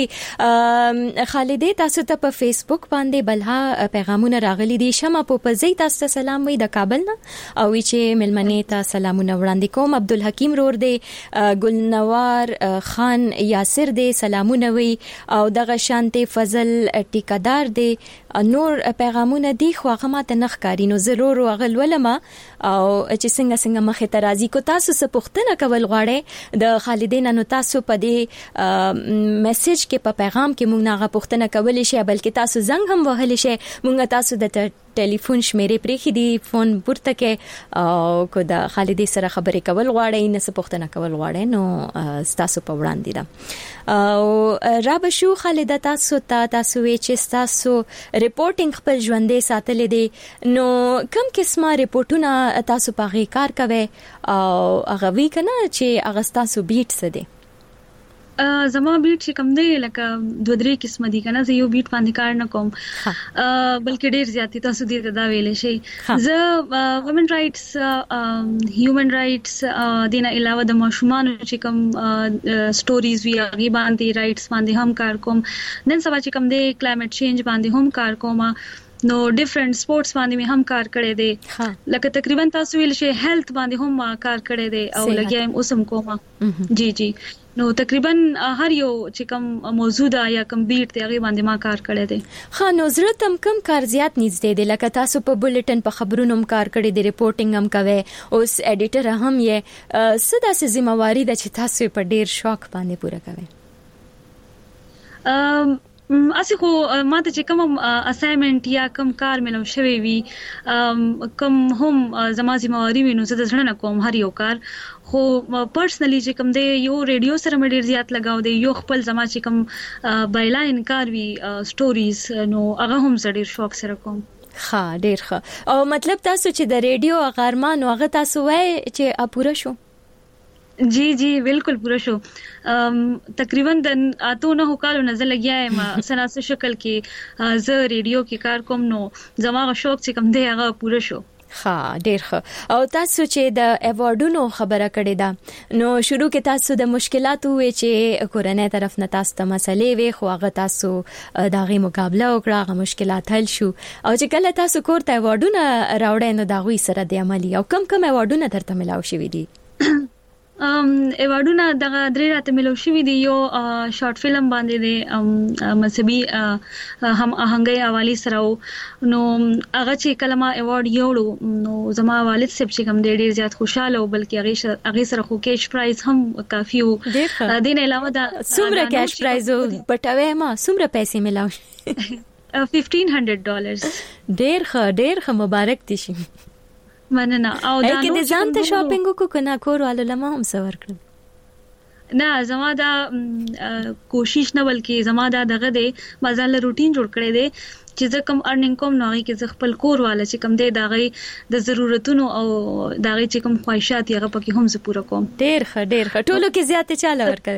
خالدې تاسو ته په فیسبوک باندې بلها پیغامونه راغلي دي شمه په زی تاسو سلام وي د کابل نه او چې ملمنې ته سلامونه وړاندې کوم عبدالحکیم رور دی ګلنوار خان یاسر دی سلامونه وي او دغه شانته فضل ټیکادار دی نور پیغامونه دي خو هغه ماته نخ کاری نو ضرور واغل ولما او چې څنګه مخه ترازی کو تاسو څه پوښتنه کول غواړئ د خالدین نو تاسو په دې میسج کې په پیغام کې مونږ نه پوښتنه کولای شئ بلکې تاسو زنګ هم وهلی شئ مونږ تاسو د ټلیفون شمیرې پرې دي فون پورته کې او کو د خالدې سره خبرې کول غواړئ نه څه پوښتنه کول غواړئ نو تاسو په وړاندې ده او رابشو خالده تاسو وی چې تاسو ریپورتینګ خپل ژوندې ساتلې دي نو کوم قسمه ریپورتونه تاسو په غي کار کوي او هغه وی کنه چې هغه تاسو بیټ څه دي زما بیٹ چې کوم دی لکه 2-3 قسمه دي کنه زه یو بیٹ باندې کار نه کوم بلکې ډیر زیاتی تاسو دې دا ویلې شي زه وومن رائټس هیومن رائټس دینه علاوه د ماشومان چې کوم سټوریز وی هغه باندې رائټس باندې هم کار کوم نن سبا چې کوم دی کلایمټ چینج باندې هم کار کوم نو ډیفرنٹ سپورتس باندې مې هم کار کړی دی لکه تقریبا تاسو ویل شي هیلث باندې هم کار کړی دی او لګیا هم اوسم کوم جی جی نو تقریبا هر یو چې کوم موجوده یا کمپلیټ دی هغه باندې ما کار کړی دی. خا نظر تم کم کار زیات نږدې دی لکه تاسو په بولټن په خبرونو کار کړی دی ریپورټینګ هم کوي اوس ایډیټر هم یې سدا سي ذمہواری د چې تاسو په ډیر شوق باندې پوره کوي. اسی خو ماته چې کوم اسایمنت یا کوم کار ملو شوی وي کوم هم زما ذمہواری وي نو زه د ځړنه کوم هر یو کار خو پرسنلی چې کوم دی یو ریډیو سره مې ډیر زیات لگاو دی یو خپل زما چې کوم بایلاین کار وی سټوریز نو هغه هم زه ډیر شوق سره کوم. ها ډیر ښه او مطلب تاسو چې د ریډیو غرمان هغه تاسو وای چې اپوره شو؟ جی بالکل پورا شو. تقریبا د 8-9 کالو نه زه لګیا یم سناسو شکل کې زه ریډیو کې کار کوم نو زما شوق چې کوم دی هغه پورا شو. ها ډیر ښه او تاسو چې د ایوارډونو خبره کړې ده نو شروع کې تاسو د مشکلاتو وې چې کورنۍ طرف نه تاسو ته مسلې وې خو هغه تاسو دغه مقابله وکړه هغه مشکلات حل شو او چې کله تاسو کور ته ایوارډونه راوړې نو دغه سره د عملی او کم ایوارډونه درته ملاو شوي دي؟ ایوارډونه دغه درې راته ملو شوي دي یو شارټ فلم باندې دی مذهبي هم آهنګي حواله سره نو هغه چې کلمه ایوارډ یوړو نو زما والد صاحب چې کوم ډیر زیات خوشاله او بلکې هغه سره خو کیش پرایز هم کافي وو. دین علاوه دا څومره کیش پرایز پټوي ما څومره پیسې ملاو؟ $1,500. ډیر ښه مبارک دي شي. مننه او دا نو کې ځان ته شاپینګ کو کنه کور والو لمه هم سور کړ نه زما دا کوشش نه بلکې زما دا دغه دی مازال روټین جوړ کړی دی چې زه کوم ارنینګ کوم نو کې زه خپل کور والا چې کوم دی دغه د ضرورتونو او دغه چې کوم خواهشات یې په کې هم زه پوره کوم. ډیر ښه ټولو کې زیاته چاله ور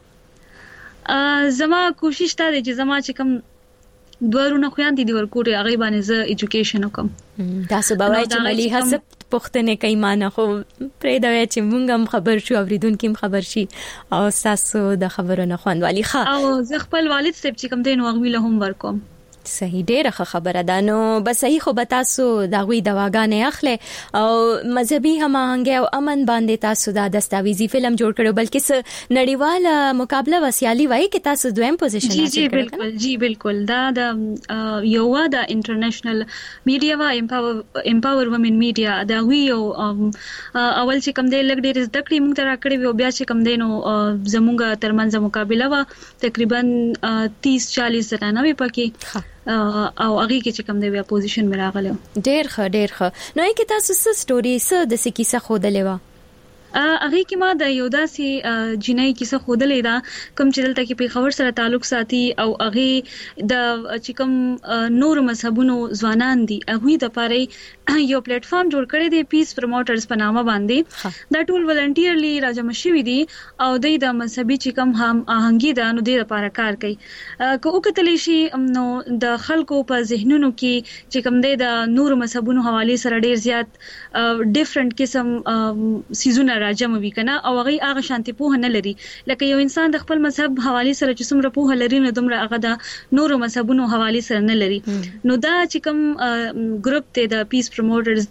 کوي. زما کوشش تا دی چې زما چې کوم دوارونه خويندې دی ورکوټي هغه باندې زه ایجوکیشن وکم. تاسو به وایي چې ملي حسب پښتنه کوي معنی خو پرې دا وایي چې موږ هم خبر شو اوریدونکو هم خبر شي او تاسو د خبرونو خوندوالي ښه او زه خپل والد صاحب چې کوم دین واغوي له هم ورکوم. صحیح ډیره خبره ده نو بس صحیح خو به تاسو دغوی دواګانې اخلي او مذهبي هماهنګي او امن باندې تاسو دا دستاویزي فلم جوړ کړو بلکې نړیواله مقابله وسیالي وایي کې تاسو دویم پوزیشن حاصل کړل. جی بالکل دا د یو د انټرنیشنل میډیا وا امپاور وومن میډیا دا وی یو اول چې کوم دی لګ ډیر زده کړې موږ تر کړې و بیا چې کوم دی نو زموږه ترمنځ مقابله وا تقریبا 30-40 زنانه پکې او هغه کې چې کوم دی بیا پوزیشن مې راغله. ډیر ښه نو کې تاسو څه سټوري څه د سکیسه خودلې و؟ هغه کې ما د یو داسې جنۍ کیسه خودلې ده کوم چې دلته کې پیښور سره تعلق ساتي او هغه د چې کوم نور مذهبونو ځوانان دي هغه د پاره یو پلیټ فارم جوړ کړی دی پیس پروموټرز په نامه باندې دا ټول ولنټیرلی راجم شوی دي او د مذهبي چې کوم هم آهنګي ده نو د لپاره کار کوي که وکتلی شي نو د خلکو په ذهنونو کې چې کوم د نور مذهبونو حواله سره ډیر زیات ډیفرنٹ قسم سيزونه راجم وی کنه او هغه شانتي په نه لري لکه یو انسان د خپل مذهب حواله سره چې څومره په لري نه دومره هغه د نور مذهبونو حواله سره نه لري نو دا چې کوم ګروپ ته د پیس پروموټرز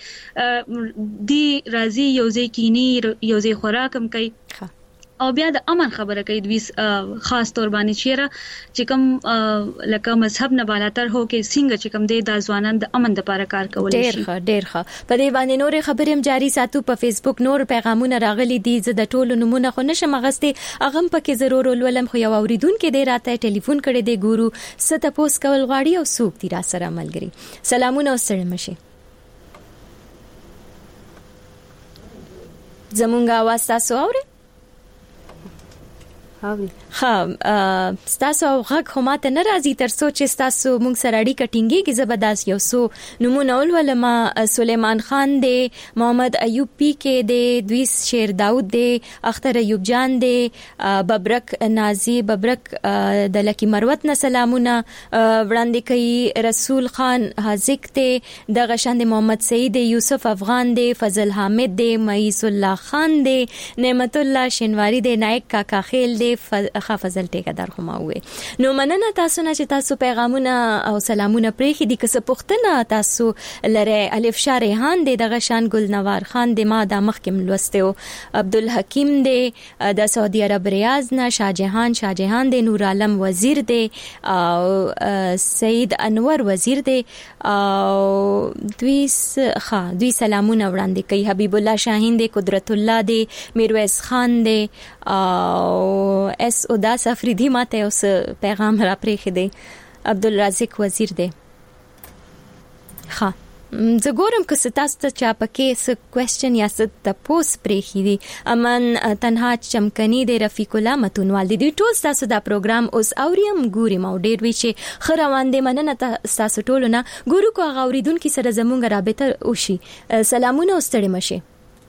دی راځي یو ځای کینی یو ځای خوراکم کوي او بیا د امن خبره کوي دوی خاص تور باندې چې کوم لکه مذهب نه بالاتر هو کې څنګه چې کوم د ځوانان د امن لپاره کار کولای شي. ډیر ښه په دې باندې نور خبرې هم جاری ساتو په فیسبوک نور پیغامونه راغلي دي زه د ټولو نمونه خو نشم غستې اغم پکې ضرور ولولم خو یو اوریدونکو دی راته ټلیفون کړي دی ګورو ست پوس کول غواړي او سوق دی را سره ملګری سلامونه ستړي مشي زمونږ आवाज تاسو اورئ ستاسو غږ هم ته ناراضي تر سوچ ستاسو مونږ سره اړیکه ټینګيږي زبرداس یو سو نمونه ولما سليمان خان دی محمد ایوب پی کې دی دویس شیر داود دی اختر ایوب جان دی ببرک نازی ببرک د لکی مروت نه سلامونه وړاندې کوي رسول خان حاذق دی د غشند محمد سعید یوسف افغان دی فضل حامد دی مئیس الله خان دی نعمت الله شینواری دی نائک کاکا خیل دی دی حافظل ټیکه در خو ما وې نو مننه تاسو نه چې تاسو پیغامونه او سلامونه پرې دي که څه پوښتنه تاسو لره الف شاه ریحان دی دغه شان ګلنوار خان دی ما د مخکم لوستو عبدالحکیم دی د سعودي عرب ریاض نه شاهجهان دی نور عالم وزیر دی او سید انور وزیر دی او دوی سلامونه وړاندې کوي حبیب الله شاهین دی قدرت الله دی میرویس خان دی او اس اوداس افریدی ماته اوس پیغام را پرې دی عبدالرازق وزیر دی زه ګورم که تاسو ته چا پکې څه کوېسچن یا څه تپوس پرېښي دي امن تنها چمکني دی رفیق الله متونوال دی ټول تاسو دا پروګرام اوس اوریم ګورم او ډېر وی چې ښه روان دی مننه تاسو ټولو نه ګورو که هغه اورېدونکي سره زموږ رابطه وشي سلامونه ستړي مشي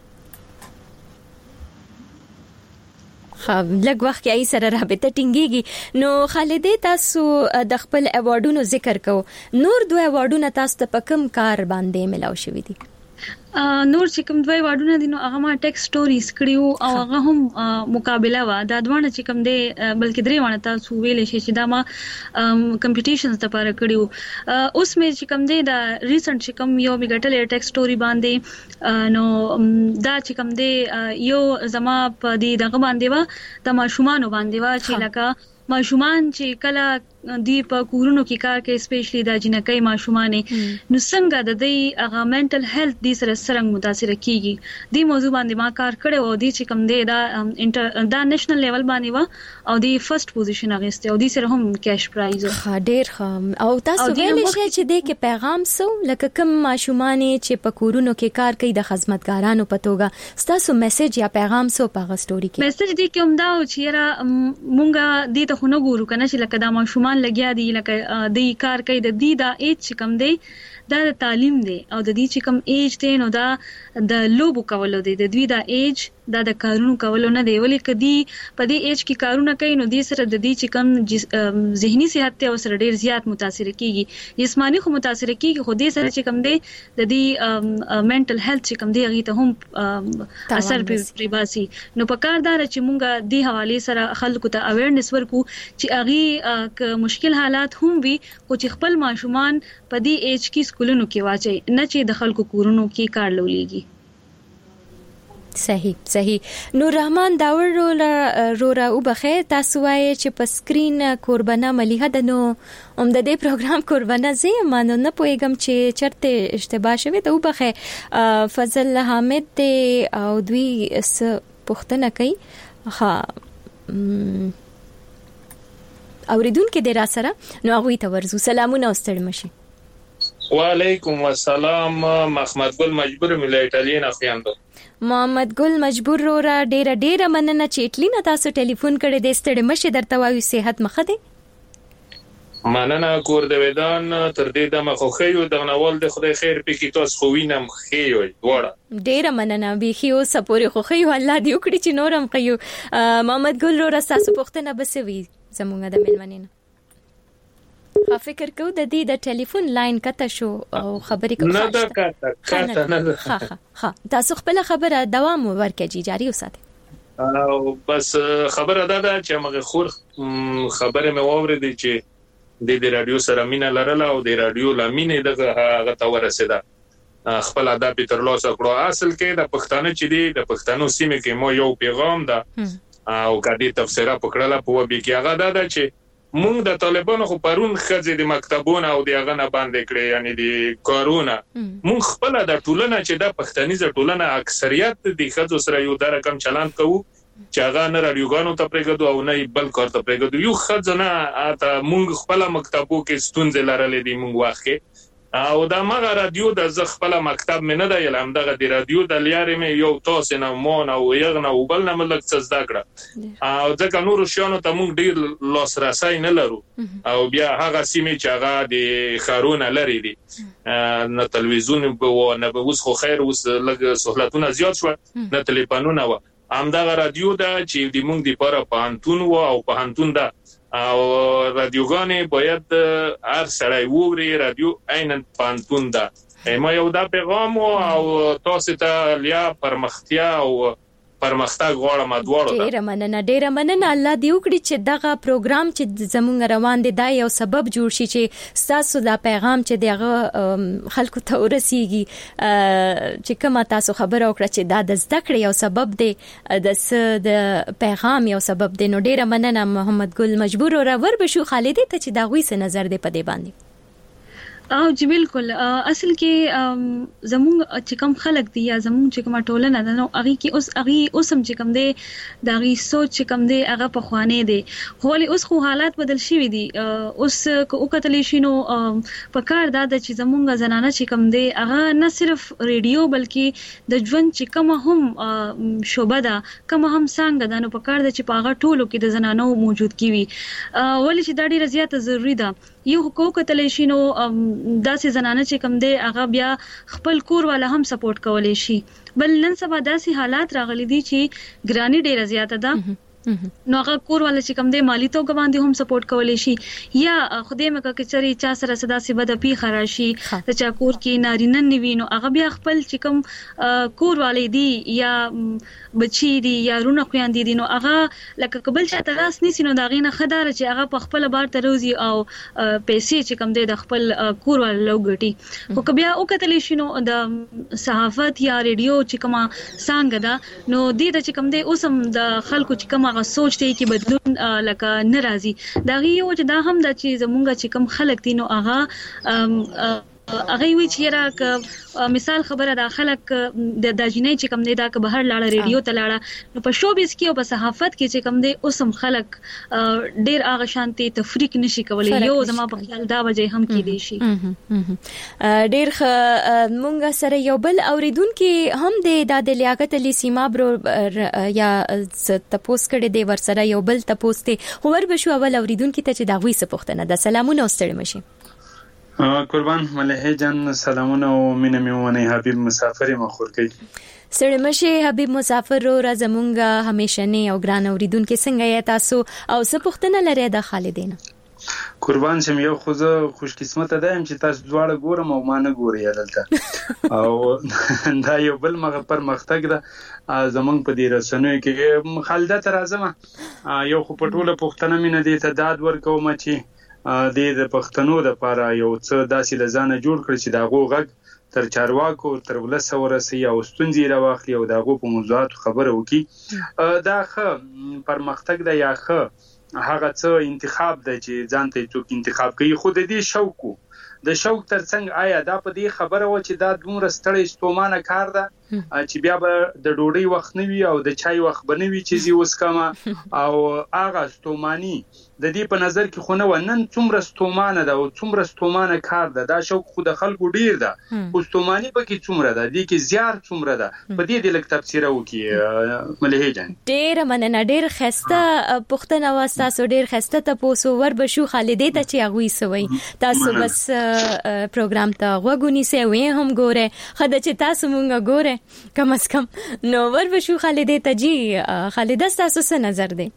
لږ وخت کې ای سره رابطه ټینګيږي نو خالدې تاسو د خپل ایوارډونو ذکر کو نور دوه ایوارډونه تاسو ته په کوم کار باندې ملاو شوی دي نور چې کوم دوی واډونه دي نو هغه ما ټیکس سټوریز کړیو او هغه هم مقابله وا دا دوه چې کوم دی بلکې درې وانه تاسو ویلې شي چې دا ما کمپټیشنز لپاره کړیو اوس مې چې کوم دی دا ریسنت چې کوم یو میګټل ټیکس سټوري باندې نو دا چې کوم دی یو زما په دې دغه باندې وا د ماشومان باندې وا چې لکه ماشومان چې کله دی په کورونو کې کار کوي سپیشلی د جنکۍ ماشومان نو څنګه د دې هغه منټل هیلث دي سره څنګه متاثر کیږي دی موضوع باندې ما کار کړو او دی چې کوم دی دا نېشنل لیول باندې و او دی فرست پوزیشن اغسته او دی سره هم کیش پرایز ډیر ښه او تاسو ویل شئ چې د کې پیغام سو لکه کوم ماشومان چې په کورونو کې کار کوي د خدمتګارانو په توګه تاسو میسج یا پیغام سو په غو سټوري کې میسج دی کوم دا چې را مونږه دی خو نه ګورو کنه چې لکه دا ماشومان لګیا دي لکه د کار کوي د دې دا ایج چې کم دی دا د تعلیم دی او د دې چې کم ایج دی نو دا د لوبو کولو دی د دوی دا ایج دا د کارونو کولو نه دی ولې کدي په دې ایج کې کارونه کوي نو دې سره د دې چې کم ذهني صحت ته سره ډیر زیات متاثر کیږي جسمانی خو متاثر کیږي خو دې سره چې کم دی د دې منټل هیلث چې کم دی هغه ته هم اثر پری باسي نو په کاردار چې مونږه دې حواله سره خلکو ته اویرنس ورکو چې هغه مشکل حالات هم وي او چې خپل ماشومان په دې ایج کې سکولونو کې واچي نه چې د خلکو کورونو کې کار لولېږي صحیح نور رحمان داور رورا وبخه تاسو وایي چې په سکرین قربانه مليحه د نو د دې پروګرام قربانه زه مانو نه پوهیږم چې چرته اشتباه شوی ته وبخه فضل حامد ته او دوی پښتنه کوي اوریدونکو د را سره نو هغه ته ورزو سلامونه واستړم شي وعلیکم السلام محمد ګل مجبور ملي ایتالین افیاندو محمد ګل مجبور را ډیره مننه چې اټلی نه تاسو ټلیفون کړی د ستړي مشه درته وایو صحت مخه دي مننه کور د ودان تر دې د مخوخیو د نوول د خدای خیر پکې تاسو خو وینم خیو وړه ډیره مننه بيخيو سپوري خو خیو الله دې وکړي چې نورم خیو محمد ګل را تاسو پوښتنه بسوي زمونږ د ملمنینه فکر کو د دې د ټلیفون لاین کته شو او خبرې کوم نه دا کاته نه ها تاسو خپل خبره دوام ورکړئ جاری وساتئ او بس خبره ده چې موږ خور خبره مې واورېدې چې د رادیو سره مینا لرله او د رادیو لامینه دغه هغه تا ورسېده خپل ادب تر لاسه کړو اصل کې د پښتانه چې دی د پښتنو سیمه کې مو یو پیغام ده او کدي تفسیره پکړه په وبې کې هغه ده چې مونږ د طالبانو خو پرون خځې د مکتبونو او د هغه نه باندې کړې یعنی د کارونه مونږ خپل د ټولنه چې د پښتنیزه ټولنه اکثریت د خځو سره یو د رقم چلان کوو چې هغه نه رادیوګانو ته پرېږدو او نه بل کار ته پرېږدو یو خځه نه اته مونږ خپل مکتبو کې ستونزې لرلې دي مونږ واخې او دا مغه رادیو د ز خپل مکتب مې نه دی علم دغه د رادیو د لیارې مې یو تاسو نه مون او یغنه او بل نه ملک څه زده کړه او ځکه نور شیانو ته موږ ډیر لاسرسي نه لرو او بیا هغه سیمه چې هغه د خارونه لري دي نه تلویزیون و نه به اوس خو خیر اوس لږ سہولتونه زیات شو نه ټلیفونونه و همدغه رادیو دا چې د موږ لپاره پانتون و او پانتون دا او رادیوګانې باید هر سړی ووري رادیو عیناً پانتون ده ما یو دا پیغام او تاسو ته لیا پرمختیا او پرمختګ غواړم دواړو ډیره مننه الله دې وکړي چې دغه پروګرام چې زموږ روان دي دا یو سبب جوړ شي چې تاسو دا پیغام چې دغه خلکو ته ورسیږي چې کومه تاسو خبره وکړه چې دا د زده کړې یو سبب دی د پیغام یو سبب دی. نو ډیره مننه محمد ګل مجبور ور بشو خالدې ته چې دا غوي څه نظر دی په دې باندې. او جی بالکل اصل کې زموږ چې کوم خلک دي یا زموږ چې کومه ټولنه ده نو هغه کې اوس هم چې کوم دي دا غي سوچ چې کوم دي هغه په خوانې دي خو اوس خو حالات بدل شوي دي. اوس کو کتل شي نو په کار دا چې زموږ زنانه چې کوم دي هغه نه صرف ریډیو بلکې د ژوند چې کوم هم شوبه ده کوم هم څنګه ده نو په کار دا چې په هغه ټولو کې د زنانو موجود کیوي ولې چې دا ډیره زیاته ضروری ده. یو حقوق تل شي نو داسې زنانه چې کم دی هغه بیا خپل کور والا هم سپورټ کولای شي. بل نن سبا داسې حالات راغلي دي چې ګرانی ډیره زیاته ده نو هغه کور والا چې کم دی مالی توګه باندې هم سپورټ کولای شي یا خدای مکه کې چری چا سره صدا سي بد پی خراشي د چا کور کې نارینه نیوي نو هغه بیا خپل چې کم کور والی دی یا بچی دی یا رونه خويندې دي نو هغه لکه قبل چې تراس نيسي نو دا غینه خدار چې هغه په خپل بار تروزي او پیسې چې کم دی د خپل کور والا لوګټي خو بیا او کتل شي نو د صحافت یا ریډیو چې کما څنګه دا نو دې د چې کم دی اوسم د خلکو چې کما سوچ دی کې بدلون لکه ناراضي دا غيو چې دا هم د چې زمونږ چې کم خلک دي نو هغه وی چې را مثال خبره دا خلک د داجنې چې کم دی دا که بهر لاړه ریډیو ته لاړه نو په شوبیز کې او په صحافت کې چې کم دی اوسم خلک ډیر هغه شانتي تفریق نشي کولای یو زما په خیال دا وجه هم کې دي شي ډیر مونږ سره یو بل اوریدونکو هم د لیاقت علي سیما برو یا تپوس کړي دی ور سره یو بل تپوس ته خبر بشو اول اوریدونکو ته چې دا غوي څه پوښتنه د سلامونه واستړي مشي. قربان ملهه جان سلامونه او مینه میونه حبیب مسافر مخور کوي سړی مشه حبیب مسافر رو زمونږه همیشنه او ګران اوریدونکو څنګه یا تاسو او څه پوښتنه لري د خالدین قربان شم یو خو زه خوش قسمت ده چې تاسو دواړه ګورم او ما نه ګوري دلته او دا یو بل مغه پر مختګ ده زمونږ په دې رسنوي کې خالده تر اعظم یو خو پټوله پوښتنه مینه دي ته داد ورکوم چې د پښتنو د لپاره یو څه داسې لزانه جوړ کړی چې دا غوغه تر چارواکو تر ولسه ورسي او ستونزې راوخلي او دا غو په موضوعات خبره وکي دا ښه پرمختګ ده یا ښه هغه څه انتخاب ده چې ځان ته څوک انتخاب کوي خو د دې شوق د شوق ترڅنګ آیا دا په دې خبره و چې دا دومره ستړی ستومانه کار ده چې بیا به د ډوډۍ وخت نه وي او د چای وخت به نه وي چې زی وسکمه او هغه ستوماني د دې په نظر کې خو نه ونن څومره ستومانه ده او څومره ستومانه کار ده دا شوق خو د خلکو ډیر ده او ستوماني پکې څومره ده دې کې زیار څومره ده په دې د لک تفسیر وکي ملهه جان ډیر مننه ډیر خسته پښتنه واسطه ډیر خسته ته پوسو ور بشو خالدې ته چې اغوي سوي تاسو بس پروګرام ته وګونی سي وې هم ګوره خدای چې تاسو مونږ ګوره کم از کم نو ور بشو خالدې ته جی خالده تاسو څه نظر دی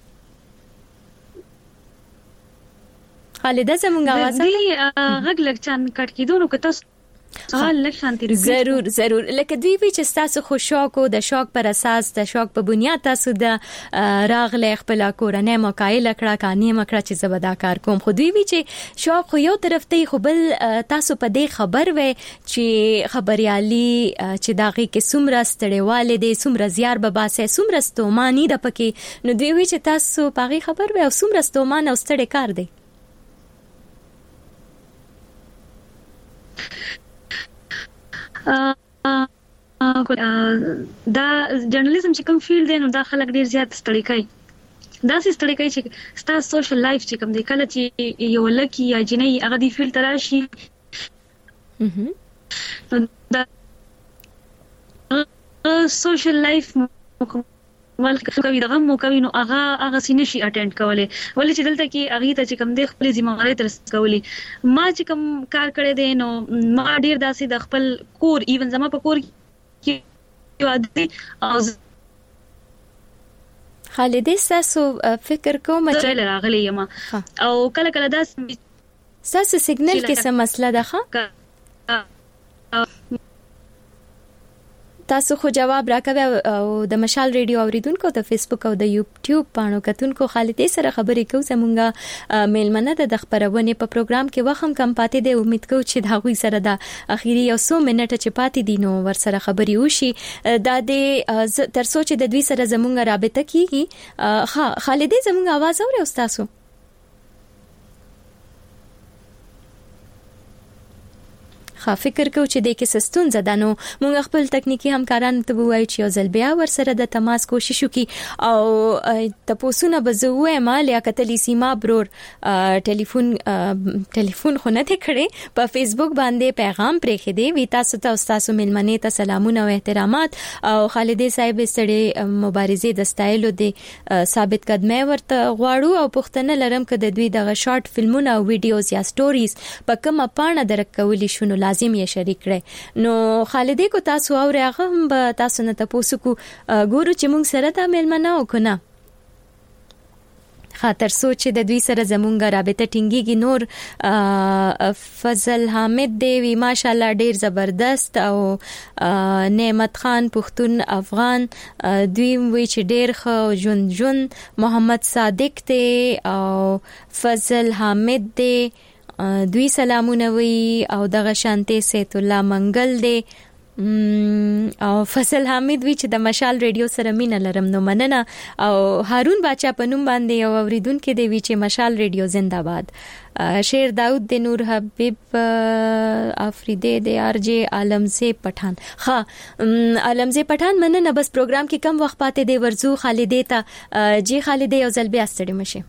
خالده زمونږ आवाज غږ لږ چان کټ کیدو نو که تاسو ضرور لکه دوی وی چې تاسو خو شوق او د شوق پر اساس د شوق په بنیاد تاسو د راغله خپل کورنۍ مقایله کړه کانی مکړه چې زبدا کار کوم خو دوی وی چې شوق خو یو طرف ته خو بل تاسو په دې خبر وې چې خبريالي چې داغه کې سمره ستړیواله دي سمره زیار به باسه سمره ستومانی د پکې نو دوی وی چې تاسو پاغي خبر وې او سمره ستومان او ستړی کار دی دا جرنالیزم چې کوم فیلډ دی نو دا خلک ډیر زیات ستړي کوي دا سې ستړي کوي چې ستاسو سوشل لایف چې کوم دی کله چې یو لکی یا جنۍ هغه دی فیلډ تراشي دا سوشل لایف ولکه کوي دغه مو کوي نو هغه سینشي اټینډ کوله ولې چې دلته کې هغه ته چې کم دی خپل ذمہواری تر کولی ما چې کم کار کړی دی نو ما ډیر داسې د خپل کور ایون زما په کور کې وادي او خالدې تاسو فکر کوم چې راغلی یم او کله کله دا تاسو سیګنل کې څه مسله ده تاسو خو جواب راکوي او د مشال ریډیو اوریدونکو د فیسبوک او د یوټیوب پاڼو کتونکو خالدې سره خبرې کوو. زمونږه میلمنه د خبرونه په پروګرام کې وخت کم پاتې دی. امید کوم چې دا غوي سره د اخیری یو 100 منټه چې پاتې دي نو ور سره خبري وشي. دا د تر سوچ د دوی سره زمونږه رابطه کیږي. خالدې زمونږه आवाज اوري او تاسو فکر کو چې د کې سستون زدانو مونږ خپل تکنیکی همکارانو ته وایو چې یو ځل بیا ور سره د تماس کوشش وکړي او تاسو به زه ما لیاقت علي سیما برور ټلیفون خو نه کړي په فیسبوک باندې پیغام پرېخې دی وی تاسو ته تاسو ملمنې ته سلامونه او احترامات او خالدې صاحب ستړي مبارزه د سټایل د ثابت قدمه ورته غواړو او پښتنه لرم ک د دوی د شارټ فلمونه او ویډیوز یا سټوریز په کومه پاڼه درکولې شنو لازم یې شریک کړئ. نو خالدې کو تاسو او هغه هم به تاسو نه تاسو کو ګورو چې موږ سره د میلمنه وکنه خاطر سوچ د دوی سره زمونږه رابطه ټینګيږي. نور فضل حامد دی وی ماشاءالله ډیر زبردست او نعمت خان پښتون افغان دوی وی چې ډیر خو جون محمد صادق دی او فضل حامد دی دوی سلامونه وی او دغه شانته سیت الله منګل دی او فصل حمید وی چې د مشال ریډیو سره مینه لرم نو مننه. او هارون باچا پنوم باندې یو اوریدونکو دی وی چې مشال ریډیو زنده‌باد. شیر داود د نور حبیب افریدی د ار جی عالمزی پټان. عالمزی پټان مننه. بس پروګرام کې کم وخت پاتې دی ورزو خالدې ته جی خالدې یو ځل بیا ستړي مشه.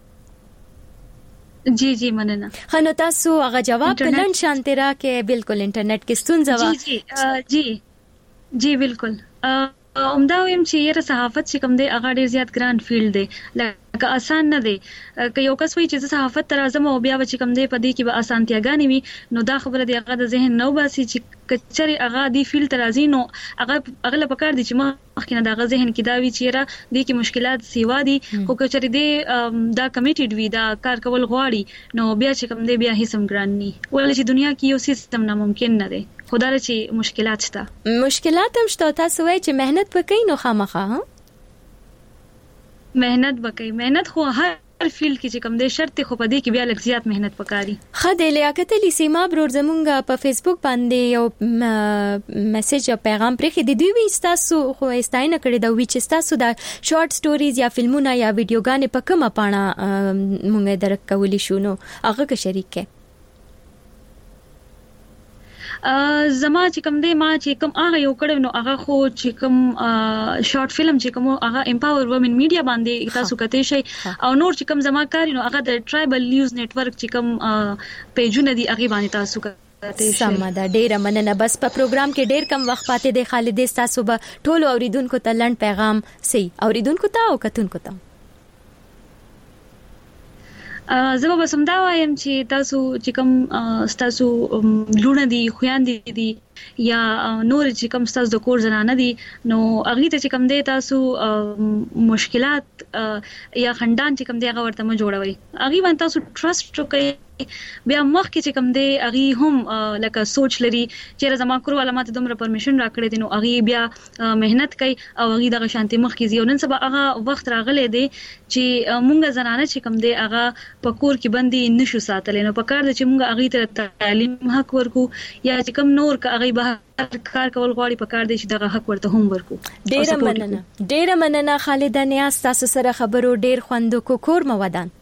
جی مننه. خنو تاسو هغه جواب کلن شانترا کې بالکل انټرنیټ کې ستونزه وا. جی بالکل عمده ويم چې یره صحافت چې کوم دی هغه ډیر زیات ګران فیلډ دی لکه آسان نه دی. که یو کس وایي چې صحافت تر اعظم او بیا چې کوم دی په دې کې به اسانتیاګانې وي نو دا خبره دی هغه د ذهن نو باسي چې کچري هغه دی فیلډ تر ازینو هغه لپاره دي چې مخکې نه دا ذهن کې دا وی چې را دي کې مشکلات سیوا دي خو کچري دی دا کمیټډ وي دا کار کول غواړي نو بیا چې کوم دی بیا هیڅ هم ګران نه ولې چې دنیا کې یو سیستم ناممکن نه دی خدای چې مشکلات شته. مشکلات هم شته. تاسو وایي چې مهنت وکړئ نو خامخا مهنت خو هر فیلډ کې چې کوم دی شرط خو پدې کې بیا لږ زیات مهنت پکاري. خدای لیاقت علي سیما برور زمونږه په فیسبوک باندې یو میسج یا پیغام پرې دی دوی تاسو خو استاینه کړی دا وی چې تاسو دا شارټ سټوریز یا فلمونه یا ویډیوګانې په کومه پاڼه مونږه درکولی شو نو هغه کې شریک کې زما چې کوم دی ما چې کوم هغه یو کړو نو هغه خو چې کوم شارټ فلم چې کوم هغه امپاور وومن میډیا باندې تاسو کته شي او نور چې کوم زما کاری نو هغه د ټرایبل نیوز نتورک چې کوم پیجونه دي هغه باندې تاسو کته سم دا ډیره مننه. بس په پروګرام کې ډیر کم وخت پاتې دی خالدې تاسو به ټول اوریدونکو ته لنډ پیغام سي اوریدونکو ته او کتونکو ته زه به سم دا وایم چې تاسو چې کوم تاسو لونه دي خويندې دي یا نور چې کوم تاسو د کور زنانه دي نو اغه ته چې کوم دی تاسو مشکلات یا خندان چې کوم دی هغه ورته ما جوړوي اغه باندې تاسو ټرست وکړئ بیا مخکې چې کوم دی اغه هم لکه سوچ لري چې زما کور علامات دومره پرمیشن راکړي دي نو اغه بیا مهنت کوي او اغه د شانتي مخکې زیو نن سبا هغه وخت راغلی دی چې مونږ زنانه چې کوم دی هغه په کور کې باندې نشو ساتل نو په کار د چې مونږ اغه ته تعلیم حق ورکو یا چې کوم نور کا اغه به کار کول غواړي په کار دی چې دغه حق ورته هم ورکو. ډیره مننه خالده نیاز تاسو سره خبرو ډیر خوند کو کور مودان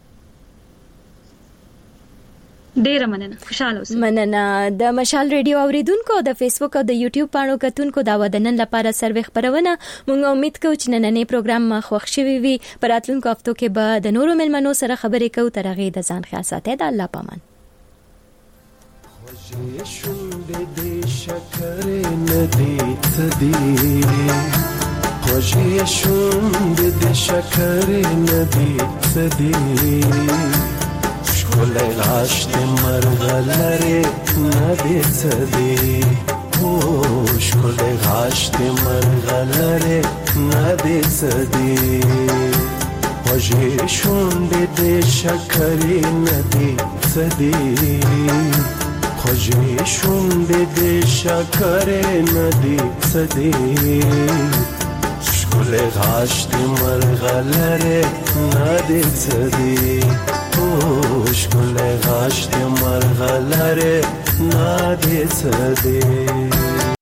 ډیره مننه خوشاله اوسئ. مننه. د مشال ریډیو اوریدونکو د فیسبوک او د یوټیوب پاڼو کتونکو دا ودنن لپاره سروې خبرونه مونږ امید کوو چې نننې پروګرام خوښ شوي وي. په راتلونکو هفتو کې به د نورو ملمنو سره خبرې کوو. تر هغې د ځان خیال ساتئ. د الله پامان. خوږې شونډې د شکر ندی څدی ښکلی غاښ د مرغلرې ندی څدی ښکلی غاښ د مرغلرې ندی څدی خوږې شونډې د شکر ندی څدی خوږې شونډې د شکر ندی صدې ښکلی غاښ د مرغلرې ندی صدې ښکلی غاښ د مرغلرې ندی صدې